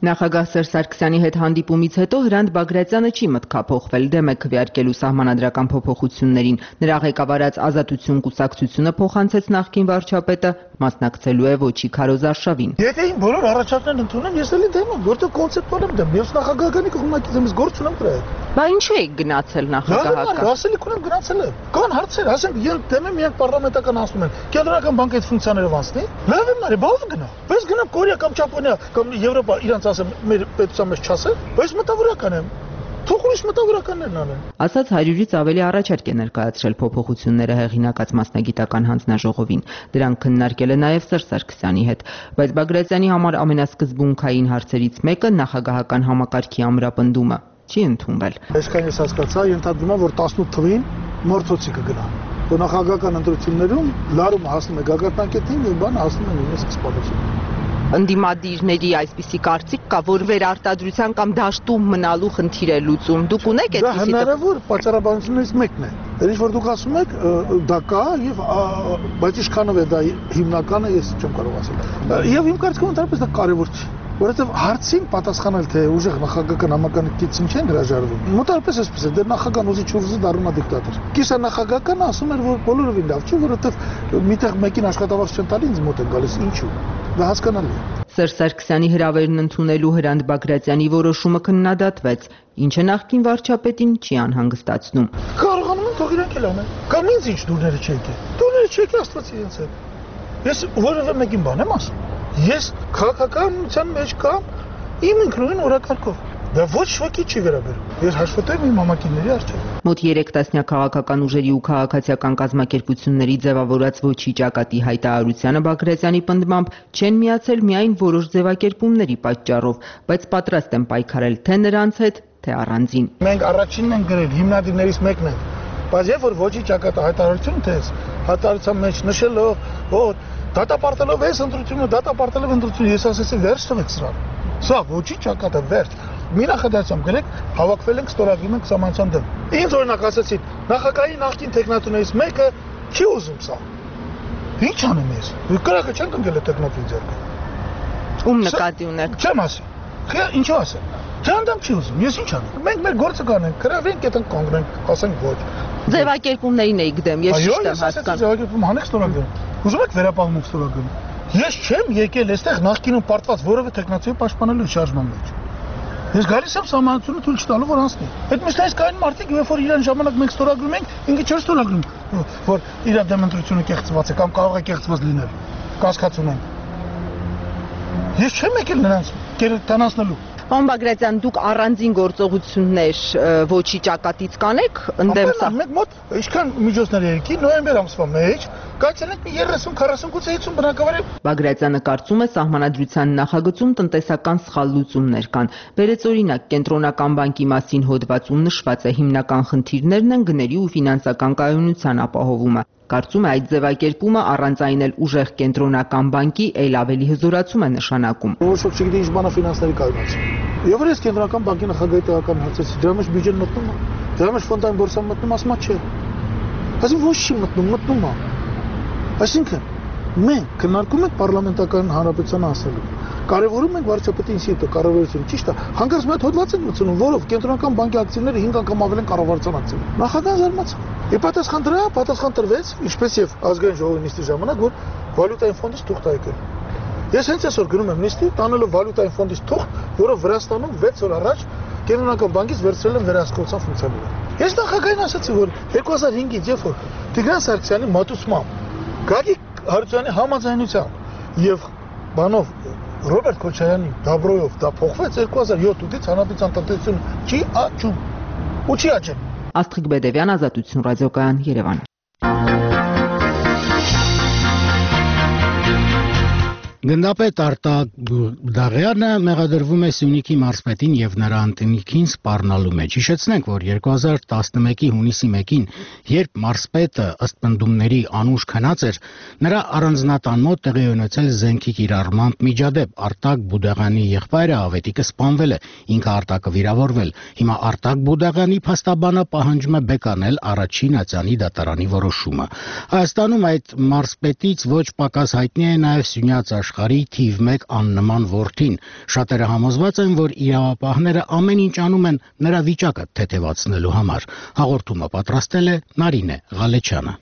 Նախագահ Սերժ Սարգսյանի հետ հանդիպումից հետո Հրանտ Բագրատյանը չի մտքափոխվել, դեմ է քվեարկելու սահմանադրական փոփոխություններին։ Նրա ղեկավարած Ազատություն կուսակցությունը փոխանցեց նախկին վարչապետը, մասնակցելու է Ոչի Քարոզարշավին։ Եթե իմ բոլոր առաջարկներն ընդունեն, ես էլի դեմ եմ, որտեղ կոնցեպտուալ եմ դեմ, ես նախագահականի կողմնակից եմ, ես գործ ունեմ դրա հետ։ Բա ինչու եք գնացել նախագահական։ Ասելիք ունեմ գնացել եմ։ Կան հարցեր, ասենք, ես դեմ եմ միակ պարլամենտական ասում են, կենտրոնական բանկի այդ ֆունկցիաներով անցնի։ Լավ եմ, բավ գնա։ Բայց գնամ Կորեա կամ Ճապոնիա կամ Եվրոպա, իրանց ասեմ, մեր պետության մեջ չասել, բայց մտավորական եմ։ Թողուր մտավորականներն անեն։ Ասաց 100-ից ավելի առաջարկ է ներկայացրել փոփոխությունները հեղինակած մասնագիտական հանձնաժողովին։ Դրանք քննարկել է նաև Սերժ Սարգսյանի հետ, բայց Բագրատյանի համար ամենասկզբունքային հարցերից մեկը նախագահական համակարգի ամրապնդումը չի ընդունվել։ Այսքան ես հասկացա, ենթադրում եմ, որ 18 թվին մորթոցի կգնա։ Որ նախագահական ընտրություններում լարումը հասնում է գագաթնակետին եւ բանը հասնում է նույնիսկ սպանություն։ Ընդդիմադիրների այսպիսի կարծիք կա, որ վերարտադրության կամ դաշտում մնալու խնդիր է լուծում։ Դուք ունեք այդպիսի։ Դա հնարավոր պատճառաբանություններից մեկն է։ Ինչ որ դուք ասում եք, դա կա եւ բայց ինչքանով է դա հիմնականը, ես չեմ կարող ասել։ Եվ իմ կարծիքով ընդհանրապես դա կարեւոր չի։ Որովհետև հարցին պատասխանել թե ուժեղ նախագահական համակարգիցին չեն հրաժարվում։ Մոտարպես էսպես է, դեռ նախագահան ուզի չուզի դառնում է դիկտատոր։ Կիսա նախագահականը ասում էր, որ բոլորովին լավ չի, որովհետև միտեղ մեկին աշխատավարձ չեն տալի, ինձ մոտ են գալիս, ինչու։ Դա հասկանալի է։ Սերժ Սարգսյանի հրավերն ընդունելու Հրանտ Բագրատյանի որոշումը քննադատվեց, ինչը նախկին վարչապետին չի անհանգստացնում։ Կարողանում են թող իրանք էլ անեն։ Կամ ինձ ինչ դուրները չեկի։ Դուրները չեկի Աստված իրենց հետ։ Ես որևէ մեկին բան եմ ասում։ Ես քաղաքականության մեջ կամ իմ ինքնուրույն օրակարգով։ Դա ոչ ոքի չի վերաբերում։ Ես հաշվետվեմ իմ մամակիների առջև։ Մոտ 3 տասնյակ քաղաքական ուժերի ու քաղաքացիական կազմակերպությունների ձևավորած Ոչի ճակատի հայտարարությանը Բագրատյանի պնդմամբ չեն միացել միայն որոշ ձևակերպումների պատճառով, բայց պատրաստ են պայքարել թե նրանց հետ, թե առանձին։ Մենք առաջինն ենք գրել, հիմնադիրներից մեկն ենք։ Բայց երբ որ Ոչի ճակատը հայտարարություն տես, հայտարարության մեջ նշելով, որ դատապարտելով այս ընտրությունը, դատապարտելով ընտրությունը, ես ասեցի վերջ տվեք սրան։ Սա Ոչի ճակատը վերջ։ Մի նախադասությամբ գրեք, հավաքվել ենք, ստորագրում ենք սահմանության դեմ։ Ինձ օրինակ ասացին, նախագահի նախկին տեխնատուներից մեկը չի ուզում սա։ Ինչ անեմ ես։ Կրակը չենք ընկել է տեխնատուի ձեռքը։ Ում նկատի ունեք։ Չեմ ասի։ Ինչու ասեմ։ Չանդամ չի ուզում, ես ինչ անեմ։ Մենք մեր գործը կանենք, գրավենք, այդտեղ կանգնենք, ասենք ոչ։ Ձևակերպումներին էիք դեմ, ես ճիշտ եմ հասկանում։ Ձևակերպում հանեք ստորագրում։ Ուզում եք վերապահում ստորագրում։ Ես չեմ եկել այստեղ նախկինում պարտված որևէ տեխնատուի պաշտպանելու շարժման մեջ։ Ես գալիս եմ սահմանությունը թույլ չտալու, որ անցնի։ Այդ միշտ կային մարդիկ, երբ որ իրան ժամանակ մենք ստորագրում ենք, ինքը չէր ստորագրում, որ իր դեմ ընտրությունը կեղծված է կամ կարող է կեղծված լինել։ Կասկած ունեմ։ Ես չեմ եկել նրանց կերտանացնելու։ Պարոն Բագրատյան, դուք առանձին գործողություններ Ոչի ճակատից կանեք ընդդեմ սա։ Մենք մոտ ինչքան միջոցներ եկի նոյեմբեր ամսվա մեջ կայացել ենք 30-40 բնակավարի։ Բագրատյանը կարծում է սահմանադրության նախագծում տնտեսական սխալ լուծումներ կան։ Բերեց օրինակ կենտրոնական բանկի մասին հոդվածում նշված է հիմնական խնդիրներն են գների ու ֆինանսական կայունության ապահովումը։ Կարծում է այդ ձևակերպումը առանց այն էլ ուժեղ կենտրոնական բանկի այլ ավելի հզորացում է նշանակում։ Ոչ ոք չգիտի ինչ բան է ֆինանսների կայունացում։ Եվ ես կենտրոնական բանկի նախագահի տեղական հարցեցի, դրա մեջ բյուջեն մտնում է, դրա մեջ ֆոնդային բորսան մտնում, ասում է չէ։ Այսինքն ոչ չի մտնում է։ Այսինքն մենք քննարկում ենք պարլամենտական հանրապետության ասելու։ Կարևորում ենք վարչապետի ինստիտուտը, կառավարությունը, ճիշտ է։ Հանկարծ մի հատ հոդված են մտցնում, որով կենտրոնական բանկի ակցիաները 5 անգամ ավելի են կառավարության ակցիաները։ Նախագահան զարմացավ։ Ի պատասխան դրա պատասխան տրվեց, ինչպես եւ ազգային ժողովի նիստի ժամանակ, որ վալյուտային ֆոնդից թուղթ է եկել։ Ես հենց այսօր գնում եմ նիստի, տանելով վալյուտային ֆոնդից թուղթ, որով Վրաստանում 6 օր առաջ կենտրոնական բանկից վերցրել են վերահսկողության ֆունկցիաները։ Ես նախագահին ասացի, որ 2005-ից երբ որ Տիգրան Սարգսյանի մատուցմամբ Գագիկ Հարությունյանի համաձայնությամբ եւ բանով Ռոբերտ Քոչարյանի դաբրոյով դա փոխվեց 2007-ից հանրապետության տնտեսությունը չի աճում։ Ու չի աճել։ Աստղիկ Բեդևյան, Ազատություն ռադիոկայան, Երևան։ Գնդապետ Արտակ Դաղյանը մեղադրվում է Սյունիքի մարզպետին եւ նրա ընտանիքին սպառնալու մեջ։ Հիշեցնենք, որ 2011-ի հունիսի 1-ին, երբ մարզպետը ըստ պնդումների անուշ քնած էր, նրա առանձնատան մոտ տեղի ունեցել զենքի կիրառմամբ միջադեպ։ Արտակ Բուդաղյանի եղբայրը Ավետիքը սպանվել է, ինքը Արտակը վիրավորվել։ Հիմա Արտակ Բուդաղյանի փաստաբանը պահանջում է բեկանել առաջին ատյանի դատարանի որոշումը։ Հայաստանում այդ մարզպետից ոչ պակաս հայտնի է նաեւ Սյունյաց աշխարհի թիվ 1 աննման որդին։ Շատերը համոզված են, որ իրավապահները ամեն ինչ անում են նրա վիճակը թեթևացնելու համար։ Հաղորդումը պատրաստել է Նարինե Ղալեչյանը։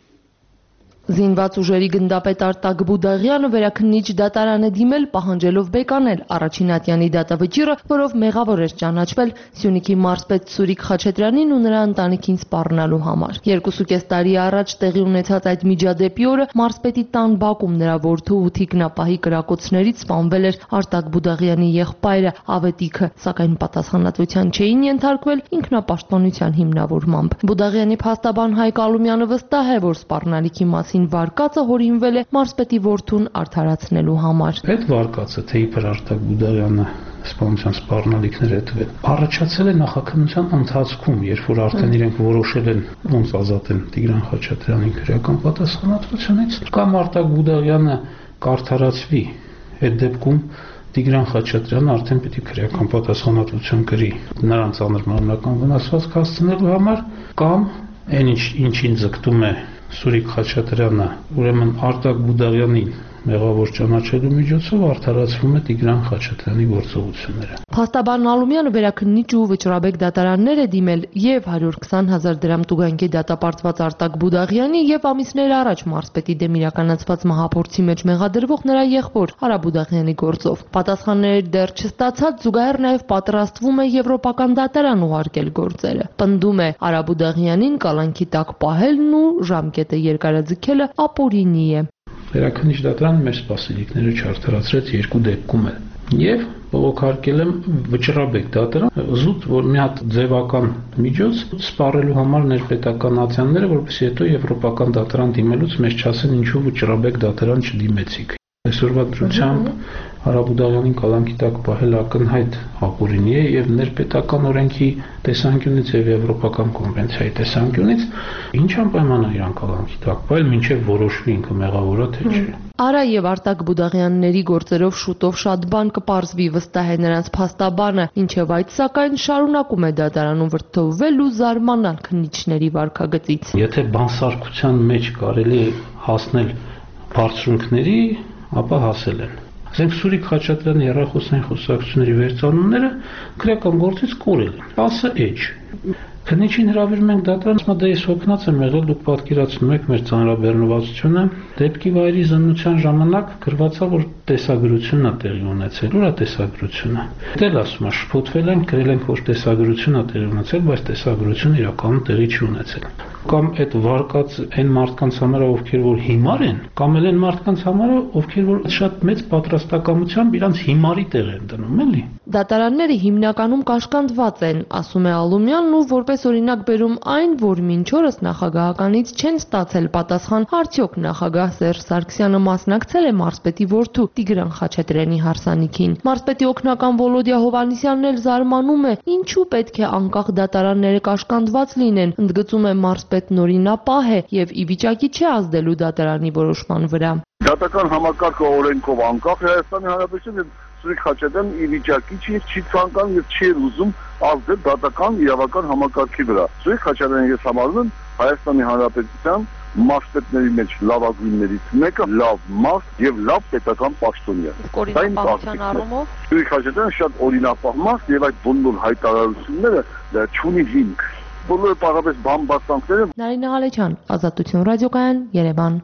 Զինված ուժերի գնդապետ Արտակ Բուդաղյանը վերաքննիչ դատարան է դիմել, պահանջելով բեկանել Առաջինատյանի դատավճիռը, որով մեղավոր էր ճանաչվել Սյունիքի մարզպետ Սուրիկ Խաչատրյանին ու նրա ընտանիքին սպառնալու համար։ 2.5 տարի առաջ տեղի ունեցած այդ միջադեպի օրը մարզպետի տան բակում նրա որդու ու թիկնապահի կրակոցներից սպանվել էր Արտակ Բուդաղյանի եղբայրը Ավետիքը, սակայն պատասխանատվության չէին ենթարկվել ինքնապաշտպանության հիմնավորմամբ։ Բուդաղյանի փաստաբան Հայկ Ալումյանը վստահ է, որ սպառնալիքի մասին վարկածը հորինվել է մարզպետի որդուն արդարացնելու համար։ Այդ վարկածը, թե իբր Արտակ Բուդաղյանը սպանության սպառնալիքներ հետվել, առաջացել է նախաքննության ընթացքում, երբ որ արդեն իրենք որոշել են ոնց ազատեն Տիգրան Խաչատրյանին քրեական պատասխանատվությունից, կամ Արտակ Բուդաղյանը կարդարացվի, այդ դեպքում Տիգրան Խաչատրյանը արդեն պիտի քրեական պատասխանատվություն կրի նրան ծանր մարմնական վնասվածք հասցնելու համար, կամ այն ինչին ձգտում է Սուրիկ Խաչատրյանը, ուրեմն Արտակ Բուդաղյանին մեղավոր ճանաչելու միջոցով արդարացվում է Տիգրան Խաչատրյանի գործողությունները։ Փաստաբան Ալումյանը վերաքննիչ ու վճռաբեկ դատարաններ է դիմել եւ 120,000 դրամ տուգանքի դատապարտված Արտակ Բուդաղյանի եւ ամիսներ առաջ մարզպետի դեմ իրականացված մահափորձի մեջ մեղադրվող նրա եղբոր Արա Բուդաղյանի գործով։ Պատասխաններ դեռ չստացած, զուգահեռ նաեւ պատրաստվում է եվրոպական դատարան ուղարկել գործերը։ Պնդում է Արա Բուդաղյանին կալանքի տակ պահելն ու ժամկետը երկարաձգելը ապօրինի է։ Վերաքննիչ դատարանը մեր սպասելիքները չարդարացրեց երկու դեպքում է։ Եվ բողոքարկել եմ վճռաբեկ դատարան, զուտ որ մի հատ ձևական միջոց սպառելու համար ներպետական ատյանները, որպեսզի հետո եվրոպական դատարան դիմելուց մեզ չասեն ինչու վճռաբեկ դատարան չդիմեցիք։ Այսօրվա դրությամբ Արա Բուդաղյանին կալանքի տակ պահել ակնհայտ ապօրինի է եւ ներպետական օրենքի տեսանկյունից եւ եվրոպական կոնվենցիայի տեսանկյունից ինչ անպայման է իրան կալանքի տակ պահել, մինչեւ որոշվի ինքը մեղավոր է թե չէ։ Արա եւ Արտակ Բուդաղյանների գործերով շուտով շատ բան կպարզվի, վստահ է նրանց փաստաբանը, ինչեւ այդ սակայն շարունակում է դատարանում վրդովվել ու զարմանալ քննիչների վարքագծից։ Եթե բանսարկության մեջ կարելի է հասնել բարձրունքների, ապա հասել են։ Ասենք Սուրիկ Խաչատրյանի հեռախոսային խոսակցությունների վերցանումները քրեական գործից կորել են։ Ասը էջ։ Քննիչին հրավիրում ենք դատարան, ասում է դե ես հոգնած եմ եղել, դուք պատկերացնում եք մեր ծանրաբեռնվածությունը։ Դեպքի վայրի զննության ժամանակ գրվածա որ տեսագրությունն է տեղի ունեցել, ուր է տեսագրությունը։ Դել ասում է շփոթվել են, գրել ենք որ տեսագրություն է տեղի ունեցել, բայց տեսագրությունը իրականում տեղի չի ունեցել։ Կամ այդ վարկած այն մարդկանց համար, ովքեր որ հիմար են, կամ էլ այն մարդկանց համար, ովքեր որ շատ մեծ պատրաստակամությամբ իրանց հիմարի տեղ են դնում, էլի։ Դատարանները հիմնականում կաշկանդված են, ասում է Ալումյանն ու որպես օրինակ բերում այն, որ մինչ օրս նախագահականից չեն ստացել պատասխան, արդյոք նախագահ Սերժ Սարգսյանը մասնակցել է մարզպետի որդու Տիգրան Խաչատրյանի հարսանիքին։ Մարզպետի օգնական Վոլոդիա Հովհաննիսյանն էլ զարմանում է, ինչու պետք է անկախ դատարանները կաշկանդված լինեն, ընդգծում է մարզպետն օրինապահ է եւ ի վիճակի չէ ազդելու դատարանի որոշման վրա։ Դատական համակարգը օրենքով անկախ է Հայաստանի Հանրապետության Սուրիկ Խաչատրյանն ի վիճակի չի ցանկանում եւ չի ուզում ազդել դատական իրավական համակարգի վրա։ Սուրիկ Խաչատրյանը ես համարում եմ Հայաստանի Հանրապետության մարզպետների մեջ լավագույններից մեկը, լավ մարդ եւ լավ պետական պաշտոնյա։ Օրինապահության առումով Սուրիկ Խաչատրյանը շատ օրինապահ մարդ եւ այդ բոլոր հայտարարությունները դա չունի հիմք։ Բոլորը պարզապես բամբաստանքներ են։ Նարինե Ղալեչյան, Ազատություն ռադիոկայան, Երևան։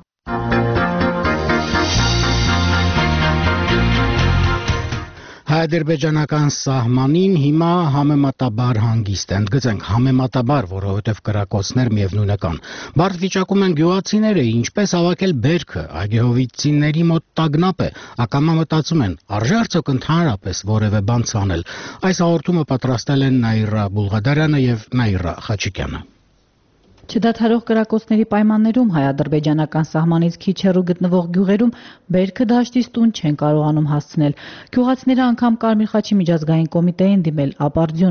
Հայ-ադրբեջանական սահմանին հիմա համեմատաբար հանգիստ են, ընդգծենք համեմատաբար, որովհետև կրակոցներ միևնույն կան։ Բարդ վիճակում են գյուղացիները, ինչպես հավաքել բերքը, այգեհովիցիների մոտ տագնապ է, ակամա մտածում են, արժե արդյոք ընդհանրապես որևէ բան ցանել։ Այս հաղորդումը պատրաստել են Նաիրա Բուլղադարյանը եւ Նաիրա Խաչիկյանը։ Չդադարող կրակոցների պայմաններում հայ-ադրբեջանական սահմանից քիչ հեռու գտնվող գյուղերում բերքը դաշտից տուն չեն կարողանում հասցնել։ Գյուղացիները անգամ Կարմիր խաչի միջազգային կոմիտեին դիմել ապարդյուն։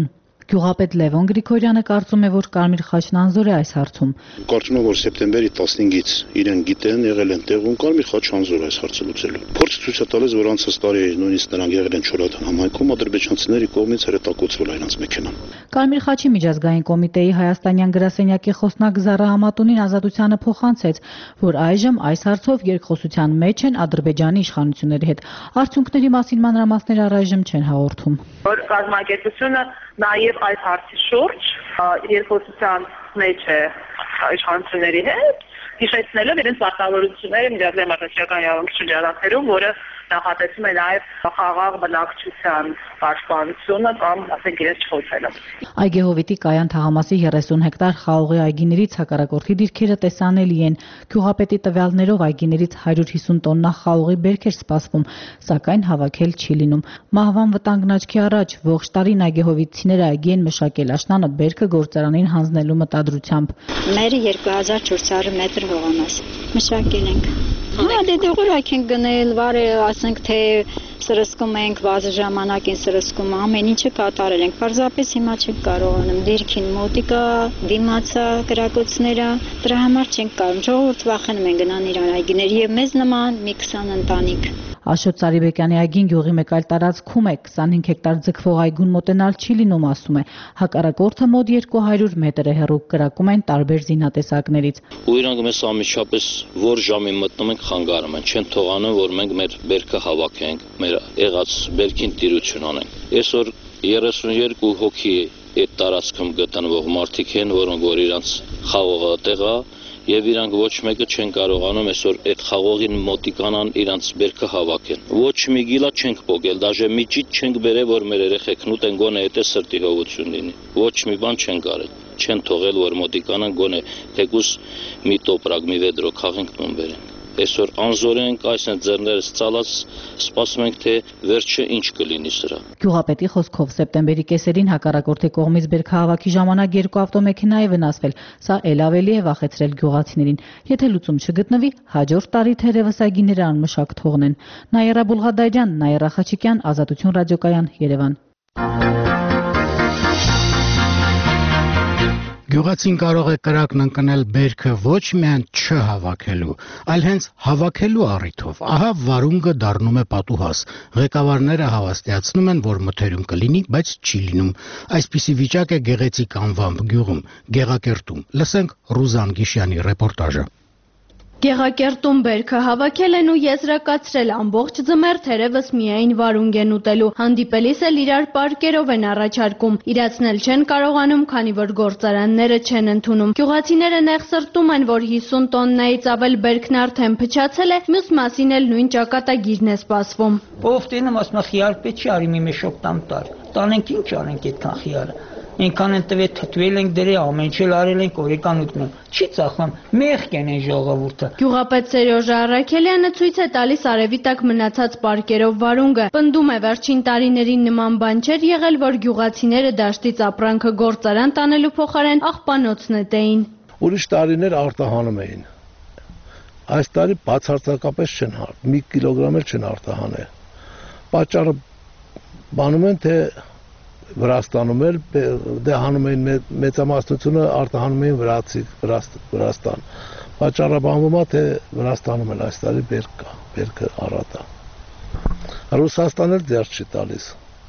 Գյուղապետ Լևոն Գրիգորյանը կարծում է, որ Կարմիր խաչն անզոր է այս հարցում։ Կարծում եմ, որ սեպտեմբերի 15-ից իրեն գիտեն, եղել են տեղում, Կարմիր խաչը անզոր է այս հարցը լուծելու։ Փորձը ցույց է տալիս, որ անցած տարի նույնիսկ նրանք եղել են Չորրորդ համայնքում, ադրբեջանցիների կողմից հրետակոծվել է իրենց մեքենան։ Կարմիր խաչի միջազգային կոմիտեի հայաստանյան գրասենյակի խոսնակ Զարա Համատունին Ազատությանը փոխանցեց, որ այժմ այս հարցով երկխոսության մեջ են Ադրբեջանի իշխանությունների հետ։ Արդյունքների մասին մանրամասներ առայժմ չեն հաղորդում։ Որ կազմակերպությունը նաև այս հարցի շուրջ երկխոսության մեջ է իշխանությունների հետ, հիշեցնելով իրենց պարտավորությունները միջազգային մարդասիրական իրավունքի շրջանակներում, որը նախատեսում է նաև խաղաղ բնակչության պաշտպանությունը կամ ասենք իրենց չխոցելը։ Այգեհովիտի Կայան թաղամասի 30 հեկտար խաղողի այգիներից հակառակորդի դիրքերը տեսանելի են։ Գյուղապետի տվյալներով այգիներից 150 տոննա խաղողի բերք էր սպասվում, սակայն հավաքել չի լինում։ Մահվան վտանգն աչքի առաջ ողջ տարին այգեհովիտցիները այգի են մշակել աշնանը բերքը գործարանին հանձնելու մտադրությամբ։ Մեր 2400 մետր հողամաս մշակել ենք։ Դե դողորակ ենք գնել, վարը ասենք թե սրսկում ենք, վազը ժամանակին սրսկում, ամեն ինչը կատարել ենք։ Պարզապես հիմա չենք կարողանում դիրքին մոտիկա, դիմացա, կրակոցները, դրա համար չենք կարող։ Ժողովուրդ վախենում են գնան իրար այգիներ եւ մեզ նման մի 20 ընտանիք։ Աշոտ Սարիբեկյանի այգին գյուղի մեկ այլ տարածքում է, 25 հեկտար ձգվող այգուն մոտենալ չի լինում, ասում է։ Հակառակորդը մոտ 200 մետր է հեռու, կրակում են տարբեր զինատեսակներից։ Ու իրանք մեզ ամիջապես որ ժամին մտնում ենք խանգարում են, չեն թողանում, որ մենք մեր բերքը հավաքենք, մեր եղած բերքին տիրություն անենք։ Այսօր 32 հոգի այդ տարածքում գտնվող մարդիկ են, որոնք որ իրանց խաղողը տեղա եւ իրանք ոչ մեկը չեն կարողանում այսօր այդ խաղողին մոտիկանան իրանց բերքը հավաքեն։ Ոչ մի գիլա չենք փոկել, դաժե մի ճիտ չենք բերել, որ մեր երեխեքն ուտեն գոնե այդ սրտի հովություն լինի։ Ոչ մի բան չեն կարել։ Չեն թողել, որ մոտիկանան գոնե թեկուս մի տոպրակ, մի վեդրո քաղենք տուն բերեն։ Այսօր անզոր ենք, այս են ձեռներս ցալած, սպասում ենք, թե վերջը ինչ կլինի սրա։ Գյուղապետի խոսքով սեպտեմբերի կեսերին հակառակորդի կողմից բերքահավաքի ժամանակ 2 ավտոմեքենա է վնասվել, սա էլ ավելի է վախեցրել գյուղացիներին։ Եթե լուծում չգտնվի, հաջորդ տարի թերևս այգիները անմշակ թողնեն։ Նաիրա Բուլղադարյան, Նաիրա Խաչիկյան, Ազատություն ռադիոկայան, Երևան։ Գյուղացին կարող է կրակն ընկնել բերքը ոչ միայն չհավաքելու, այլ հենց հավաքելու առիթով։ Ահա վարունգը դառնում է պատուհաս։ Ղեկավարները հավաստիացնում են, որ մթերում կլինի, բայց չի լինում։ Այսպիսի վիճակ է Գեղեցիկ անվամբ գյուղում, Գեղակերտում։ Լսենք Ռուզան Գիշյանի ռեպորտաժը։ Գեղակերտում բերքը հավաքել են ու եզրակացրել ամբողջ ձմեռ թերևս միայն վարունգ են ուտելու։ Հանդիպելիս էլ իրար պարկերով են առաջարկում։ Իրացնել չեն կարողանում, քանի որ գործարանները չեն ընդունում։ Գյուղացիները նեղսրտում են, որ 50 տոննայից ավել բերքն արդեն փչացել է, մյուս մասին էլ նույն ճակատագիրն է սպասվում։ Պովտինը մասնա խիար պետք չի արի մի մեշոկ տամ տալ։ Տանենք ինչ անենք այդքան խիարը։ Ինքան են տվել թթվել ենք դրե ամեն ինչ արել ենք օրեկան ուտնում։ Չի ծախում, մեղք են այն ժողովուրդը։ Գյուղապետ Սերոժ Արաքելյանը ցույց է տալիս արևի տակ մնացած պարկերով վարունգը։ Պնդում է վերջին տարիներին նման բան չէր եղել, որ գյուղացիները դաշտից ապրանքը գործարան տանելու փոխարեն աղբանոց նետեին։ Ուրիշ տարիներ արտահանում էին։ Այս տարի բացարձակապես չեն հարկ, 1 կիլոգրամ էլ չեն արտահանել։ Պատճառը բանում են թե Վրաստանում էլ դե հանում էին մեծամասնությունը արտահանում էին Վրաստան։ Պատճառաբանվում է թե Վրաստանում էլ այս տարի բերք կա, բերքը առատ է։ Ռուսաստանը էլ ձեռք չի տալիս։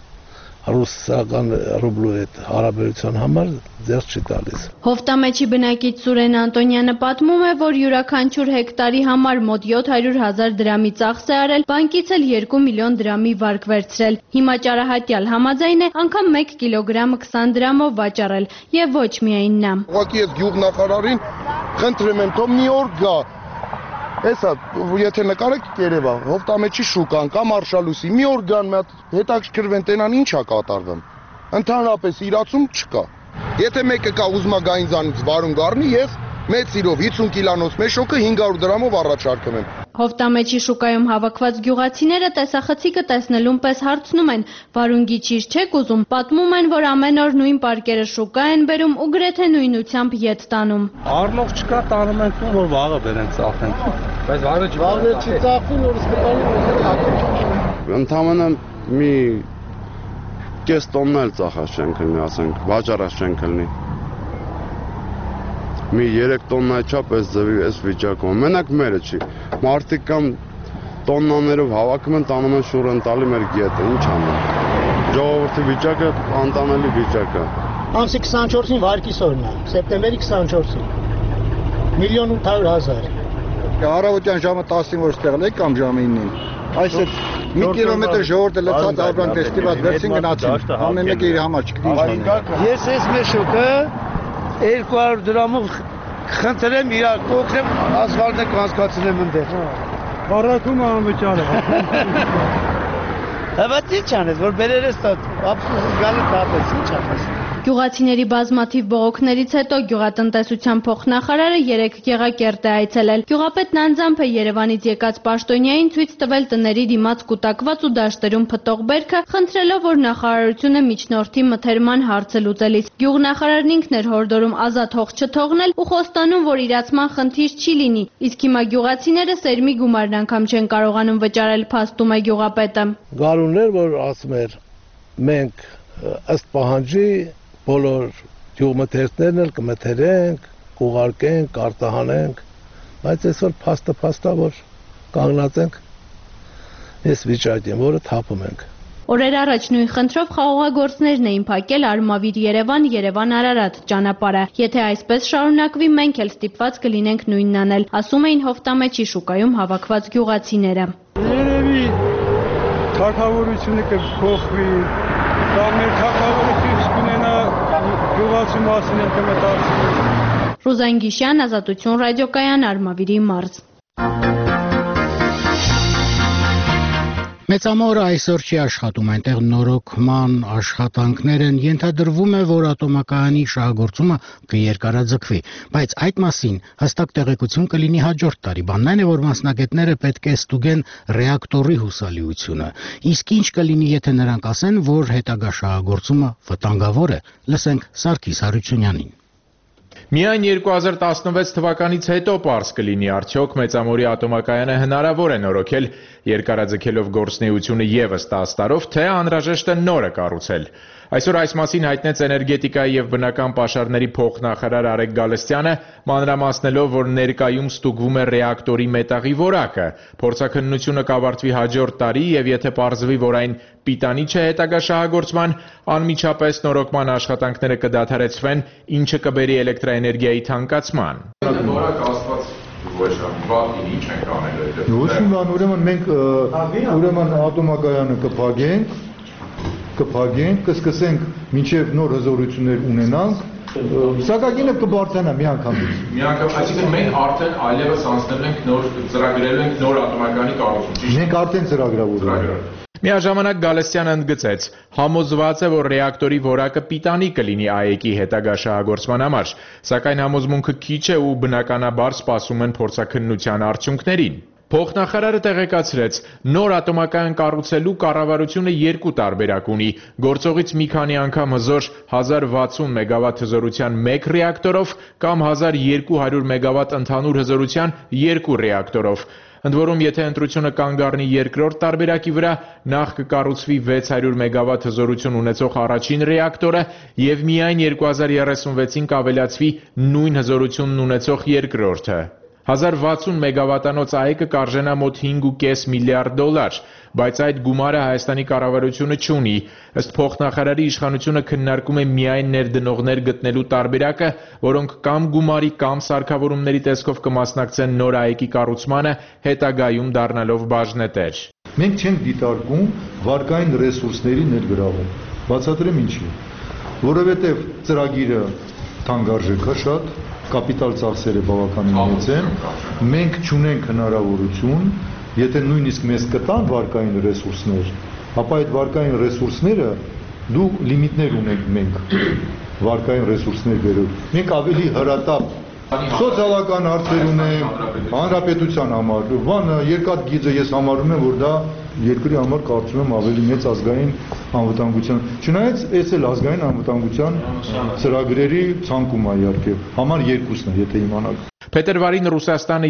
Ռուսական ռուբլու հետ հարաբերության համար ձեռք չի տալիս։ Հովտամեջի բնակիչ Սուրեն Անտոնյանը պատմում է, որ յուրաքանչյուր հեկտարի համար մոտ 700,000 դրամի ծախս է արել, բանկից էլ 2 միլիոն դրամի վարկ վերցրել։ Հիմա ճարահատյալ համաձայն է անգամ 1 կիլոգրամը 20 դրամով վաճառել եւ ոչ միայն նա։ Ուղղակի ես գյուղնախարարին խնդրում եմ, թող մի օր գա։ Հեսա, եթե նկարեք Երևա, Հովտամեջի շուկան կամ Արշալույսի, մի օր գան մի հատ հետաքրքրվեն տենան ինչ է կատարվում։ Ընդհանրապես իրացում չկա։ Եթե մեկը կա ուզում է գա ինձանից վարունգ առնի, ես մեծ սիրով 50 կիլանոց մեշոկը 500 դրամով առաջարկում եմ։ Հովտամեջի շուկայում հավաքված գյուղացիները տեսախցիկը տեսնելուն պես հարցնում են, վարունգի ճիշտ չեք ուզում, պատմում են, որ ամեն օր նույն պարկերը շուկա են բերում ու գրեթե նույնությամբ ետ տանում։ Առնող չկա, տանում ենք, որ վաղը բերեն ծախեն։ Բայց վաղը չի ծախվում, որ սկտալու։ Ընդամենը մի կես տոննա էլ ծախած չենք լինի, ասենք, վաճառած չենք լինի։ Մի 3 տոննա չափ այս ձևի այս վիճակում։ Մենակ մերը չի։ Մարդիկ կամ տոննաներով հավաքում են, տանում են շուռ են տալի մեր գետը, ինչ անեն։ Ժողովրդի վիճակը անտանելի վիճակ է։ Ամսի 24-ին վարկիսորն է, սեպտեմբերի 24-ին։ 1.800.000։ Առավոտյան ժամը 10-ին որ ստեղել եք կամ ժամը 9-ին։ Այս է 1 կիլոմետր ժողովուրդը լցած Արբան տեստիվալ վերցին գնացին։ Ամեն մեկը իր համար չգիտի ինչ անեն։ Ես այս մեշոկը 200 դրամով խնդրեմ իր կողքրեմ ասֆալտը կանցկացնեմ ընդեղ։ Բարակում անվճար է։ Հավատ ինչ անես, որ բերերես ապսուս գալը տապես, ինչ անես։ Գյուղացիների բազմաթիվ բողոքներից հետո գյուղատնտեսության փոխնախարարը 3 Գեղակերտ է այցելել։ Գյուղապետն անձամբ է Երևանից եկած պաշտոնյային ցույց տվել տների դիմաց կուտակված ու դաշտերում փտող բերքը, խնդրելով, որ նախարարությունը միջնորդի մթերման հարցը լուծելիս։ Գյուղնախարարն ինքն էր հորդորում ազատ հող չթողնել ու խոստանում, որ իրացման խնդիր չի լինի, իսկ հիմա գյուղացիները սերմի գումարն անգամ չեն կարողանում վճարել, փաստում է գյուղապետը։ Գարուններ, որ ասում էր, մենք ըստ պահանջի բոլոր գյուղմթերքներն էլ կմթերենք, կուղարկենք, կարտահանենք, բայց այսօր փաստը որ կանգնած ենք այս վիճակին, որը թափում ենք։ Օրեր առաջ նույն խնդրով խաղողագործներն էին փակել Արմավիր Երևան, Երևան Արարատ ճանապարհը։ Եթե այսպես շարունակվի, մենք էլ ստիպված կլինենք նույնն անել, ասում էին Հովտամեջի շուկայում հավաքված գյուղացիները։ Երևի թագավորությունը կփոխվի, կամ մեր թագավորությունը կունենա գյուղացու մասին են կմտածի։ Ռուզան Գիշյան, Ազատություն ռադիոկայան, Արմավիրի մարզ։ Մեծամորը այսօր չի աշխատում, այնտեղ նորոգման աշխատանքներ են, ենթադրվում է, որ ատոմակայանի շահագործումը կերկարաձգվի, բայց այդ մասին հստակ տեղեկություն կլինի հաջորդ տարի։ Բանն այն է, որ մասնագետները պետք է ստուգեն ռեակտորի հուսալիությունը։ Իսկ ինչ կլինի, եթե նրանք ասեն, որ հետագա շահագործումը վտանգավոր է։ Լսենք Սարգիս Հարությունյանին։ Միայն 2016 թվականից հետո պարզ կլինի արդյոք Մեծամորի ատոմակայանը հնարավոր է նորոգել երկարաձգելով գործունեությունը ևս 10 տարով, թե անհրաժեշտ է նորը կառուցել։ Այսօր այս մասին հայտնեց էներգետիկայի եւ բնական պաշարների փոխնախարար Արեգ Գալստյանը, մանրամասնելով, որ ներկայում ստուգվում է ռեակտորի մետաղի որակը։ Փորձաքննությունը կավարտվի հաջորդ տարի եւ եթե պարզվի, որ այն պիտանի չէ հետագա շահագործման, անմիջապես նորոգման աշխատանքները կդադարեցվեն, ինչը կբերի էլեկտրաէներգիայի թանկացման։ Ոչ մի բան, ուրեմն մենք ատոմակայանը կփակենք, կսկսենք մինչև նոր հզորություններ ունենանք, սակագինը կբարձրանա մի անգամից։ Մի անգամ, այսինքն մենք արդեն այլևս անցնել ենք ծրագրել ենք նոր ատոմակայանի կառուցում։ Մենք արդեն ծրագրավորել ենք։ Միաժամանակ Գալստյանը ընդգծեց, համոզված է, որ ռեակտորի որակը պիտանի կլինի ԱԵԿ-ի հետագա շահագործման համար, սակայն համոզմունքը քիչ է ու բնականաբար սպասում են փորձաքննության արդյունքներին։ Փոխնախարարը տեղեկացրեց, նոր ատոմակայան կառուցելու կառավարությունը 2 տարբերակ ունի, գործողից մի քանի անգամ հզոր 1060 մեգավատ հզորության 1 ռեակտորով կամ 1200 մեգավատ ընդհանուր հզորության 2 ռեակտորով։ Ընդ որում, եթե ընտրությունը կանգ առնի երկրորդ տարբերակի վրա, նախ կկառուցվի 600 մեգավատ հզորություն ունեցող առաջին ռեակտորը եւ միայն 2036-ին կավելացվի նույն հզորությունն ունեցող երկրորդը։ 1060 մեգավատանոց ԱԵԿ-ը կարժենա մոտ 5.5 միլիարդ դոլար, բայց այդ գումարը Հայաստանի կառավարությունը չունի։ Ըստ փոխնախարարի իշխանությունը քննարկում է միայն ներդնողներ գտնելու տարբերակը, որոնք կամ գումարի կամ սարքավորումների տեսքով կմասնակցեն նոր ԱԵԿ-ի կառուցմանը, հետագայում դառնալով բաժնետեր։ Մենք չենք դիտարկում վարկային ռեսուրսների ներգրավում։ Բացատրեմ ինչի։ Որովհետև ծրագիրը թանկարժեք է շատ, կապիտալ ծախսերը բավականին մեծ են, մենք չունենք հնարավորություն, եթե նույնիսկ մեզ կտան վարկային ռեսուրսներ, ապա այդ վարկային ռեսուրսները դու լիմիտներ ունենք մենք վարկային ռեսուրսներ վերով։ Մենք ավելի հրատապ սոցիալական հարցեր ունենք, հանրապետության համար, բանը երկաթ գիծը ես համարում եմ, որ դա երկրի համար կարծում եմ ավելի մեծ ազգային անվտանգության, չնայած այս էլ ազգային անվտանգության ծրագրերի ցանկում է իհարկե, համար 2-ն է, եթե իմանաք։ Փետրվարին Ռուսաստանը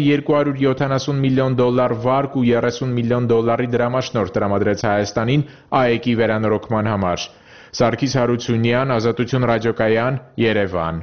270 միլիոն դոլար վարկ ու 30 միլիոն դոլարի դրամաշնորհ տրամադրեց Հայաստանին ԱԵԿ-ի վերանորոգման համար։ Սարգիս Հարությունյան, Ազատություն ռադիոկայան, Երևան։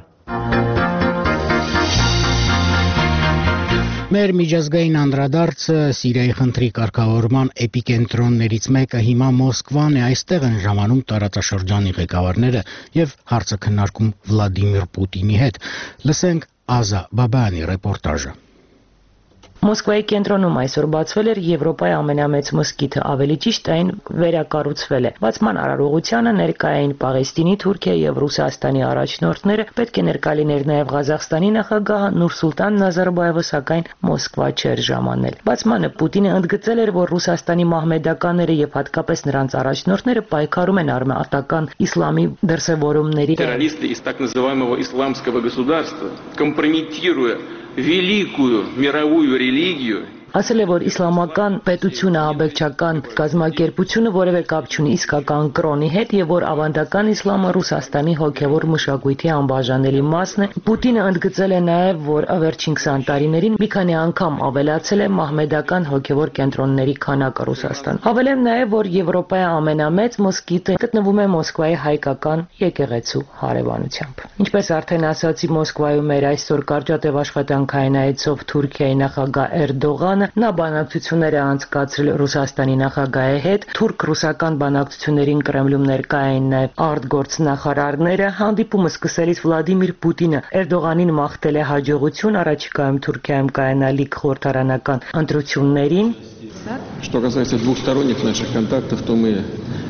Մեր միջազգային անդրադարձը Սիրիայի խնդրի կարգավորման էպիկենտրոններից մեկը հիմա Մոսկվան է, այստեղ են ժամանում տարածաշրջանի ղեկավարները եւ հարցը քննարկում Վլադիմիր Պուտինի հետ։ Լսենք Ազա Բաբայանի ռեպորտաժը։ Մոսկվայի կենտրոնում այսօր բացվել էր Եվրոպայի ամենամեծ մզկիթը, ավելի ճիշտ այն վերակառուցվել է։ Բացման արարողությանը ներկա էին Պաղեստինի, Թուրքիայի եւ Ռուսաստանի առաջնորդները, պետք է ներկա լիներ նաեւ Ղազախստանի նախագահը Նուրսուլտան Նազարբաևը, սակայն Մոսկվա չէր ժամանել։ Բացմանը Պուտինը ընդգծել էր, որ Ռուսաստանի մահմեդականները եւ հատկապես նրանց առաջնորդները պայքարում են արմատական իսլամի դրսևորումների։ Террористы из так называемого исламского государства, компрометируя великую мировую религию, Ասել է, որ իսլամական պետությունը աբեկչական կազմակերպությունը որևէ կապ չունի իսկական կրոնի հետ եւ որ ավանդական իսլամը Ռուսաստանի հոգեվոր մշակույթի անբաժանելի մասն է։ Պուտինը ընդգծել է նաեւ, որ վերջին 20 տարիներին մի քանի անգամ ավելացել է մահմեդական հոգեվոր կենտրոնների քանակը Ռուսաստան։ Հավելեմ նաեւ, որ Եվրոպայի ամենամեծ մոսկիտը գտնվում է Մոսկվայի հայկական եկեղեցու հարևանությամբ։ Ինչպես արդեն ասացի, Մոսկվայում էր այսօր կարճատև աշխատանքային այցով Թուրքիայի նախագահ Էրդողանը Նա բանակցություններ է անցկացրել Ռուսաստանի նախագահի հետ, թուրք-ռուսական բանակցություններին Կրեմլում ներկա էին նաև արտգործնախարարները։ Հանդիպումը սկսելիս Վլադիմիր Պուտինը Էրդողանին մաղթել է հաջողություն առաջիկայում Թուրքիայում կայանալիք խորհրդարանական ընտրություններին։ Что касается двухсторонних наших контактов, то мы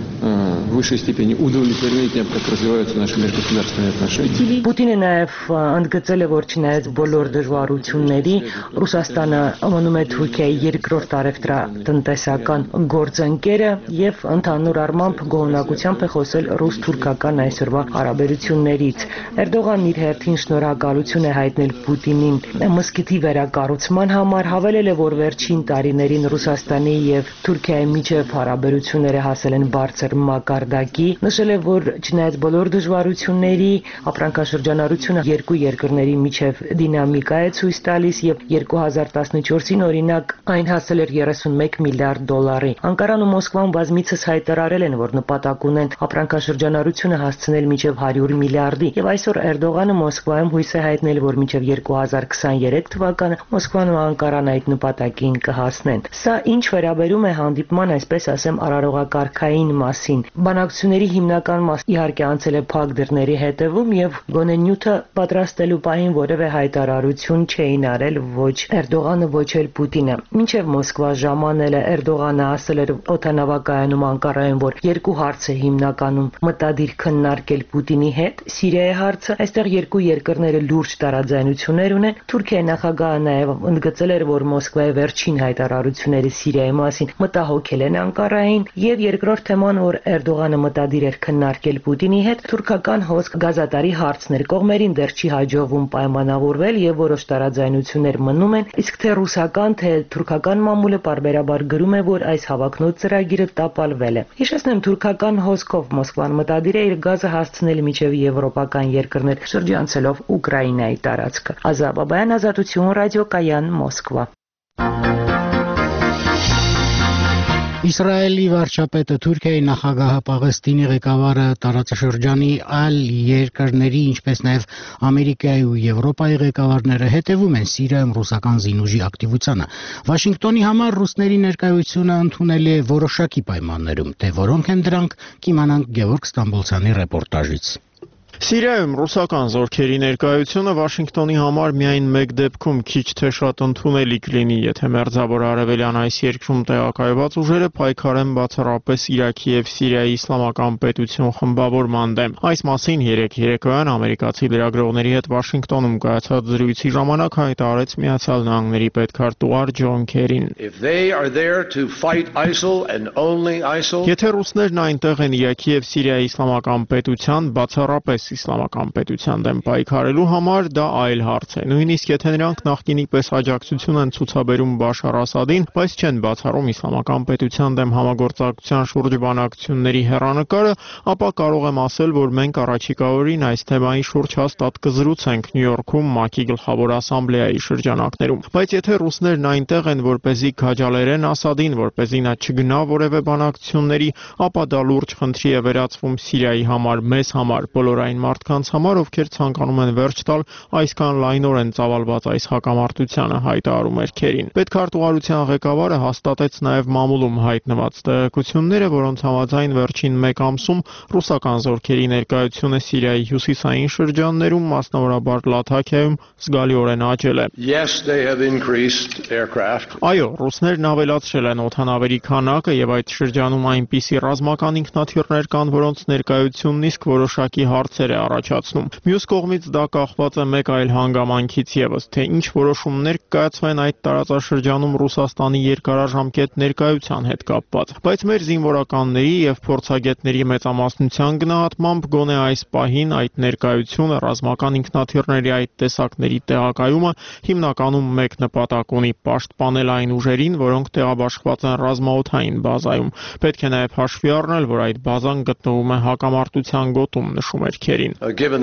в высшей степени удовлетворены тем, как развиваются наши межгосударственные отношения. Պուտինը նաև ընդգծել է, որ չնայած բոլոր դժվարությունների, Ռուսաստանը մնում է Թուրքիայի երկրորդ առևտրատնտեսական գործընկերը եւ ընդհանուր առմամբ գոհունակությամբ է խոսել ռուս-թուրքական այսօրվա հարաբերություններից։ Էրդողանն իր հերթին շնորհակալություն է հայտնել Պուտինին մզկիթի վերակառուցման համար, հավելել է, որ վերջին տարիներին Ռուսաստանի եւ Թուրքիայի միջև հարաբերությունները հասել են բարձր մակարդակի, նշել է, որ չնայած բոլոր դժվարությունների, ապրանքաշրջանառությունը երկու երկրների միջև դինամիկա է ցույց տալիս եւ 2014-ին օրինակ այն հասել էր 31 միլիարդ դոլարի։ Անկարան ու Մոսկվան բազմիցս հայտարարել են, որ նպատակ ունեն ապրանքաշրջանառությունը հասցնել մինչև 100 միլիարդի եւ այսօր Էրդողանը Մոսկվայում հույս է հայտնել, որ մինչև 2023 թվականը Մոսկվան ու Անկարան այդ նպատակին կհասնեն։ Սա ինչ վերաբերում է հանդիպման, այսպես ասեմ, արարողակարգային մասին։ Բանակցությունների հիմնական մասը իհարկե անցել է փակ դռների հետևում եւ գոնե նյութը պատրաստելու պահին որևէ հայտարարություն չէին արել ոչ Էրդողանը, ոչ էլ Պուտինը։ Մինչև Մոսկվա ժամանել է Էրդողանը ասել էր օդանավակայանում Անկարայում, որ երկու հարց է հիմնականում մտադիր քննարկել Պուտինի հետ՝ Սիրիայի հարցը, այստեղ երկու երկրները լուրջ տարաձայնություններ ունեն։ Թուրքիայի նախագահը նաեւ ընդգծել էր, որ Մոսկվայի վերջին հայտարարությունները Սիրիայի մասին մտահոգել են Անկարային եւ երկրորդ թեման, որ Էրդողանը մտադիր էր քննարկել Պուտինի հետ թուրքական հոսք գազատարի հարցներ։ Կողմերին դեռ չի հաջողվում պայմանավորվել եւ որոշ տարաձայնություններ մնում են, իսկ թե ռուսական, թե թուրքական մամուլը պարբերաբար գրում է, որ այս հավակնոտ ծրագիրը տապալվել է։ Հիշեցնեմ, թուրքական հոսքով Մոսկվան մտադիր է իր գազը հասցնել մինչև եվրոպական երկրներ, շրջանցելով Ուկրաինայի տարածքը։ Ազա Բաբայան, Ազատություն ռադիոկայան, Մոսկվա։ Իսրայելի վարչապետը, Թուրքիայի նախագահը, Պաղեստինի ղեկավարը, տարածաշրջանի այլ երկրների, ինչպես նաև Ամերիկայի ու Եվրոպայի ղեկավարները հետևում են Սիրիայում ռուսական զինուժի ակտիվությանը։ Վաշինգտոնի համար ռուսների ներկայությունը ընդունելի է որոշակի պայմաններում, թե որոնք են դրանք, կիմանանք Գևորգ Ստամբոլցյանի ռեպորտաժից։ Սիրիայում ռուսական զորքերի ներկայությունը Վաշինգտոնի համար միայն մեկ դեպքում քիչ թե շատ ընդունելի կլինի, եթե մերձավոր արևելյան այս երկրում տեղակայված ուժերը պայքարեն բացառապես Իրաքի եւ Սիրիայի իսլամական պետություն խմբավորման դեմ։ Այս մասին երեկոյան ամերիկացի լրագրողների հետ Վաշինգտոնում կայացած զրույցի ժամանակ հայտարարեց Միացյալ Նահանգների պետքարտուղար Ջոն Քերին։ Եթե ռուսներն այնտեղ են Իրաքի եւ Սիրիայի իսլամական պետության, բացառապես այս իսլամական պետության դեմ պայքարելու համար, դա այլ հարց է։ Նույնիսկ եթե նրանք նախկինի պես աջակցություն են ցուցաբերում Բաշար Ասադին, բայց չեն բացառում իսլամական պետության դեմ համագործակցության շուրջ բանակցությունների հեռանկարը, ապա կարող եմ ասել, որ մենք առաջիկա օրին այս թեմայի շուրջ հաստատ կզրուցենք Նյու Յորքում ՄԱԿ-ի գլխավոր ասամբլեայի շրջանակներում։ Բայց եթե ռուսներն այնտեղ են, որպեսզի քաջալերեն Ասադին, որպեսզի նա չգնա որևէ բանակցությունների, ապա դա լուրջ խնդրի է վերածվում Սիրիայի համար, մեզ համար, բոլոր այն մարդկանց համար, ովքեր ցանկանում են վերջ տալ այսքան լայնորեն ծավալված այս հակամարտությանը, հայտարարում էր Քերին։ Պետքարտուղարության ղեկավարը հաստատեց նաև մամուլում հայտնված տեղեկությունները, որոնց համաձայն վերջին մեկ ամսում ռուսական զորքերի ներկայությունը Սիրիայի հյուսիսային շրջաններում, մասնավորաբար Լաթաքիայում, զգալիորեն աճել է։ Այո, ռուսներն ավելացրել են օդանավերի քանակը եւ այդ շրջանում այնպիսի ռազմական ինքնաթիռներ կան, որոնց ներկայությունն իսկ որոշակի հարցեր է առաջացնում։ Մյուս կողմից դա կախված է մեկ այլ հանգամանքից եւս, թե ինչ որոշումներ կայացվեն այդ տարածաշրջանում Ռուսաստանի երկարաժամկետ ներկայության հետ կապված։ Բայց մեր զինվորականների եւ փորձագետների մեծամասնության գնահատմամբ գոնե այս պահին այդ ներկայությունը ռազմական ինքնաթիռների այդ տեսակների տեղակայումը հիմնականում մեկ նպատակ ունի՝ պաշտպանել այն ուժերին, որոնք տեղաբաշխված են ռազմաօդային բազայում։ Պետք է նաև հաշվի առնել, որ այդ բազան գտնվում է հակամարտության գոտում, նշում էր Քերին։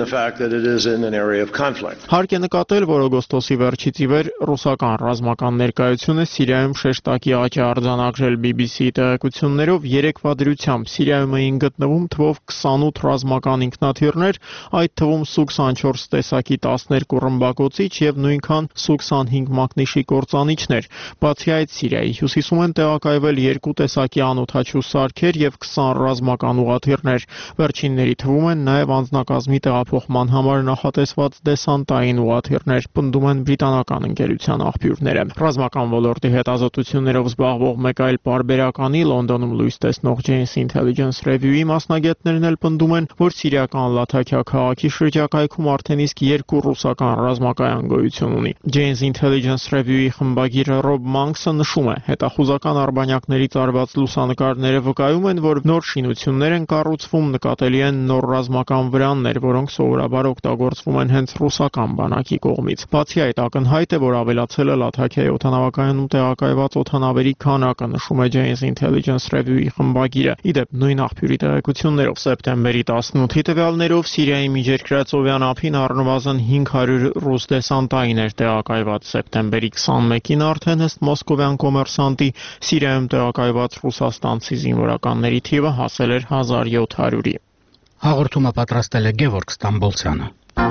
Հարկ է նկատել, որ օգոստոսի վերջից ի վեր ռուսական ռազմական ներկայությունը Սիրիայում շեշտակի աճ է արձանագրել BBC-ի տեղեկություններով, երեկվա դրությամբ Սիրիայում էին գտնվում թվով 28 ռազմական ինքնաթիռներ, այդ թվում Su-24 տեսակի 12 ռմբակոծիչ եւ նույնքան Su-25 մակնիշի կործանիչներ։ Բացի այդ, Սիրիայի հյուսիսում են տեղակայվել 2 տեսակի անօդաչու սարքեր եւ 20 ռազմական ուղաթիռներ։ Վերջինների թվում են նաև անձնակազմի տեղափոխման համար նախատեսված դեսանտային ուղաթիռներ, պնդում են բրիտանական ընկերության աղբյուրները։ Ռազմական ոլորտի հետազոտություններով զբաղվող մեկ այլ պարբերականի Լոնդոնում լույս տեսնող Jane's Intelligence Review-ի մասնագետներն էլ պնդում են, որ սիրիական Լաթաքիա քաղաքի շրջակայքում արդեն իսկ 2 ռուսական ռազմակայան գոյություն ունի։ Jane's Intelligence Review-ի խմբագիրը Ռոբ Մանկսը նշում է, հետախուզական արբանյակներից արված լուսանկարները վկայում են, որ նոր շինություններ են կառուցվում, նկատելի են նոր ռազմական վրաններ, որոնք սովորաբար օգտագործվում են հենց ռուսական բանակի կողմից։ Բացի այդ, ակնհայտ է, որ ավելացել է Լաթաքիայի օդանավակայանում տեղակայված օդանավերի քանակը, նշում է Jane's Intelligence Review-ի խմբագիրը։ Իդեպ նույն աղբյուրի տեղեկություններով սեպտեմբերի 18-ի տվյալներով Սիրիայի միջերկրածովյան ափին առնվազն 500 ռուս դեսանտային էր տեղակայված, սեպտեմբերի 21-ին արդեն ըստ մոսկովյան կոմերսանտի Սիրիայում տեղակայված ռուսաստանցի զինվորականների թիվը հասել էր 1700-ի։ Հաղորդումը պատրաստել է Գևորգ Ստամբոլցյանը։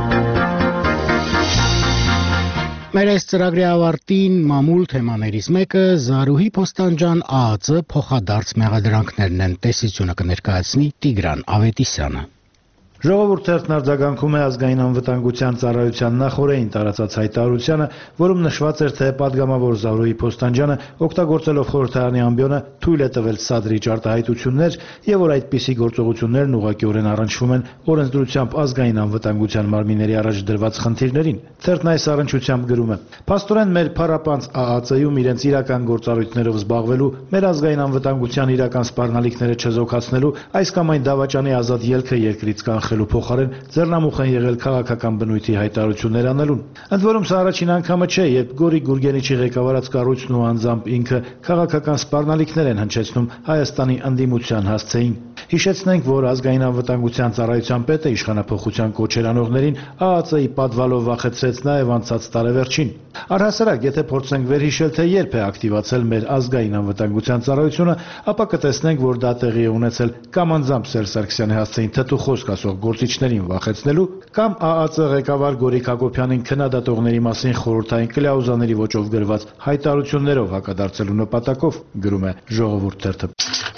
Մեր այս ծրագրի ավարտին մամուլ թեմաներից մեկը Զարուհի Փոստանջան ԱԱԾ փոխադարձ մեղադրանքներն են, տեսությունը կներկայացնի Տիգրան Ավետիսյանը։ Ժողովուրդ թերթն արձագանքում է ազգային անվտանգության ծառայության նախօրեին տարածած հայտարարությանը, որում նշված էր, թե падգամավոր Զարուհի Փոստանջյանը օգտագործելով խորհրդարանի ամբիոնը թույլ է տվել սադրիչ արտահայտություններ եւ որ այդպիսի գործողություններն ուղղակիորեն առնչվում են օրենսդրությամբ ազգային անվտանգության մարմինների առաջ դրված խնդիրներին։ Թերթն այս առնչությամբ գրում է. «Փաստորեն մեր փառապանծ ԱԱԾ-ում իրենց իրական գործառույթներով զբաղվելու, մեր ազգային անվտանգության իրական սպառնալիքները չզոքացնելու, այս կամ այն դավաճանի ազատ ելքը երկրից կանխելու փոխարեն ձեռնամուխ են եղել քաղաքական բնույթի հայտարարություններ անելուն։ Ընդ որում սա առաջին անգամը չէ, երբ Գորիկ Գուրգենիչի ղեկավարած կառույցն ու անձամբ ինքը քաղաքական սպառնալիքներ են հնչեցնում Հայաստանի ընդդիմության հասցեին։ Հիշեցնենք, որ ազգային անվտանգության ծառայության պետը իշխանափոխության կոչեր անողներին ԱԱԾ-ի պատվալով վախեցրեց նաև անցած տարեվերջին։ Առհասարակ, եթե փորձենք վերհիշել, թե երբ է ակտիվացել մեր ազգային անվտանգության ծառայությունը, ապա կտեսնենք, որ դա տեղի է ունեցել կամ անձամբ Սերժ Սարգսյանի հասցեին թթու խոսք ասող գործիչներին վախեցնելու, կամ ԱԱԾ ղեկավար Գորիկ Հակոբյանին քննադատողների մասին խորհրդային կլաուզաների ոճով գրված հայտարարություններով հակադարձելու նպատակով, գրում է Ժողովուրդ թերթը։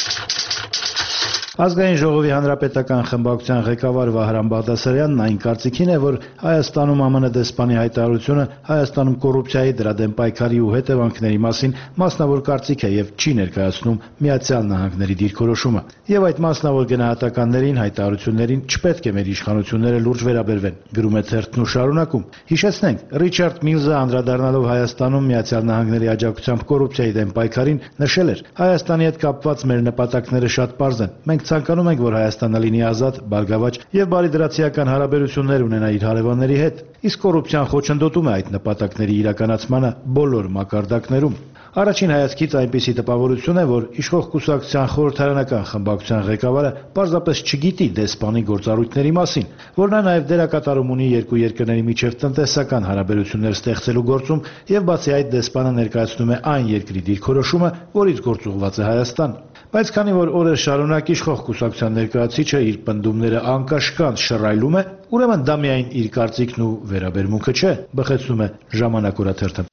Ազգային ժողովի հանրապետական խմբակցության ղեկավար Վահրամ Բաղդասարյանն այն կարծիքին է, որ Հայաստանում ԱՄՆ դեսպանի հայտարարությունը Հայաստանում կոռուպցիայի դրա դեմ պայքարի ու հետևանքների մասին մասնավոր կարծիք է եւ չի ներկայացնում Միացյալ Նահանգների դիրքորոշումը։ Եվ այդ մասնավոր գնահատականներին, հայտարարություններին չպետք է մեր իշխանությունները լուրջ վերաբերվեն, գրում է թերթն ու շարունակում. Հիշեցնենք, Ռիչարդ Միլզը անդրադառնալով Հայաստանում Միացյալ Նահանգների աջակցությամբ կոռուպցիայի դեմ պայքարին նշել էր. Հայաստանի հետ կապված մեր նպատակները շատ պարզ են։ Մենք մենք ցանկանում ենք, որ Հայաստանը լինի ազատ, բարգավաճ եւ բարիդրացիական հարաբերություններ ունենա իր հարևանների հետ։ Իսկ կոռուպցիան խոչընդոտում է այդ նպատակների իրականացմանը բոլոր մակարդակներում։ Առաջին հայացքից այնպիսի տպավորություն է, որ իշխող կուսակցության խորհրդարանական խմբակցության ղեկավարը պարզապես չգիտի դեսպանի գործառույթների մասին, որ նա նաև դերակատարում ունի երկու երկրների միջև տնտեսական հարաբերություններ ստեղծելու գործում եւ բացի այդ դեսպանը ներկայացնում է այն երկրի դիրքորոշումը, որից գործուղված է Հայաստան։ Բայց քանի որ օրեր շարունակ իշխող կուսակցության ներկայացուցիչը իր պնդումները անկաշկանդ շռայլում է, ուրեմն դա միայն իր կարծիքն ու վերաբերմունքը չէ, բխեցնում է Ժամանակ օրաթերթը։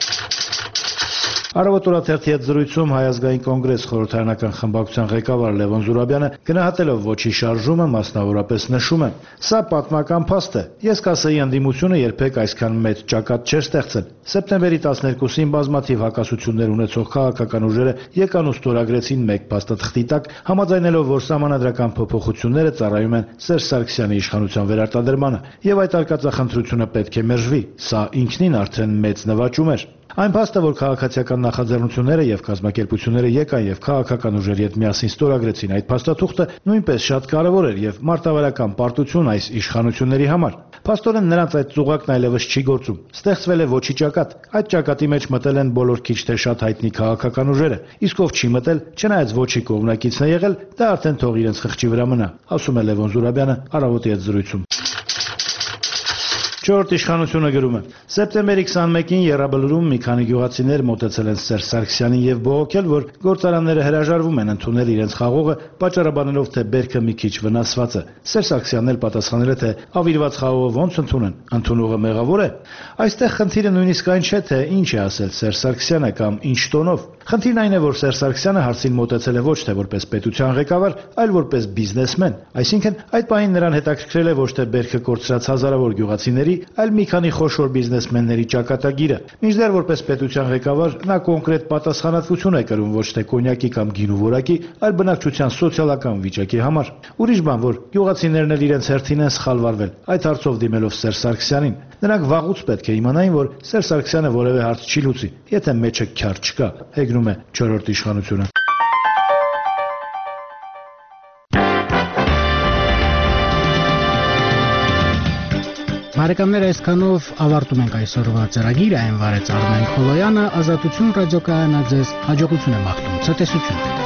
Առավոտ օրաթերթի հետ զրույցում Հայ ազգային կոնգրես խորհրդարանական խմբակցության ղեկավար Լևոն Զուրաբյանը գնահատելով ոչի շարժումը մասնավորապես նշում է. «Սա պատմական փաստ է։ Ես կասեի ընդդիմությունը երբեք այսքան մեծ ճակատ չէր ստեղծել։ Սեպտեմբերի 12-ին բազմաթիվ հակասություններ ունեցող քաղաքական ուժերը եկան ու ստորագրեցին մեկ փաստաթղթի տակ, համաձայնելով, որ սահմանադրական փոփոխությունները ծառայում են Սերժ Սարգսյանի իշխանության վերարտադրմանը, եւ այդ արկածախնդրությունը պետք է մերժվի։ Սա ինքնին արդեն մեծ նվաճում էր։ Այն փաստը, որ քաղաքացիական նախաձեռնությունները եւ կազմակերպությունները եկան եւ քաղաքական ուժերի հետ միասին ստորագրեցին այդ փաստաթուղթը, նույնպես շատ կարեւոր էր եւ մարտավարական պարտություն այս իշխանությունների համար։ Փաստորեն նրանց այդ ծուղակն այլևս չի գործում։ Ստեղծվել է ոչի ճակատ։ Այդ ճակատի մեջ մտել են բոլոր քիչ թե շատ հայտնի քաղաքական ուժերը։ Իսկ ով չի մտել, չնայած ոչի կողմնակիցն է եղել, դա արդեն թող իրենց խղճի վրա մնա, ասում է Լևոն Զուրաբյանը առավոտի հետ զրույցում։ Չորրորդ իշխանությունը գրում է. Սեպտեմբերի 21-ին Եռաբլուրում մի քանի գյուղացիներ մոտեցել են Սերժ Սարգսյանին եւ բողոքել, որ գործարանները հրաժարվում են ընդունել իրենց խաղողը, պատճառաբանելով, թե բերքը մի քիչ վնասված է։ Սերժ Սարգսյանն էլ պատասխանել է, թե ավիրված խաղողը ոնց ընդունեն, ընդունողը մեղավոր է։ Այստեղ խնդիրը նույնիսկ այն չէ, թե ինչ է ասել Սերժ Սարգսյանը կամ ինչ տոնով։ Խնդիրն այն է, որ Սերժ Սարգսյանը հարցին մոտեցել է ոչ թե որպես պետության ղեկավար, այլ որպես բիզնեսմեն։ Այսինքն այդ պահին նրան հետաքրքրել է ոչ թե բերքը կորցրած հազարավոր գյուղացիների, այլ մի քանի խոշոր բիզնեսմենների ճակատագիրը։ Մինչդեռ որպես պետության ղեկավար նա կոնկրետ պատասխանատվություն է կրում ոչ թե կոնյակի կամ գինու որակի, այլ բնակչության սոցիալական վիճակի համար։ Ուրիշ բան, որ գյուղացիներն էլ իրենց հերթին են սխալվարվել, այդ հարցով դիմելով Սերժ Սարգսյանին։ Նրանք վաղուց պետք է իմանային, որ Սերժ Սարգսյանը որևէ հարց չի լուծի, եթե մեջը քյար չկա, հեգնում է չորրորդ իշխանությունը։ Բարեկամներ, այսքանով ավարտում ենք այսօրվա ծրագիրը, այն վարեց Արմեն Խոլոյանը, Ազատություն ռադիոկայանը ձեզ հաջողություն է մաղթում, ցտեսություն։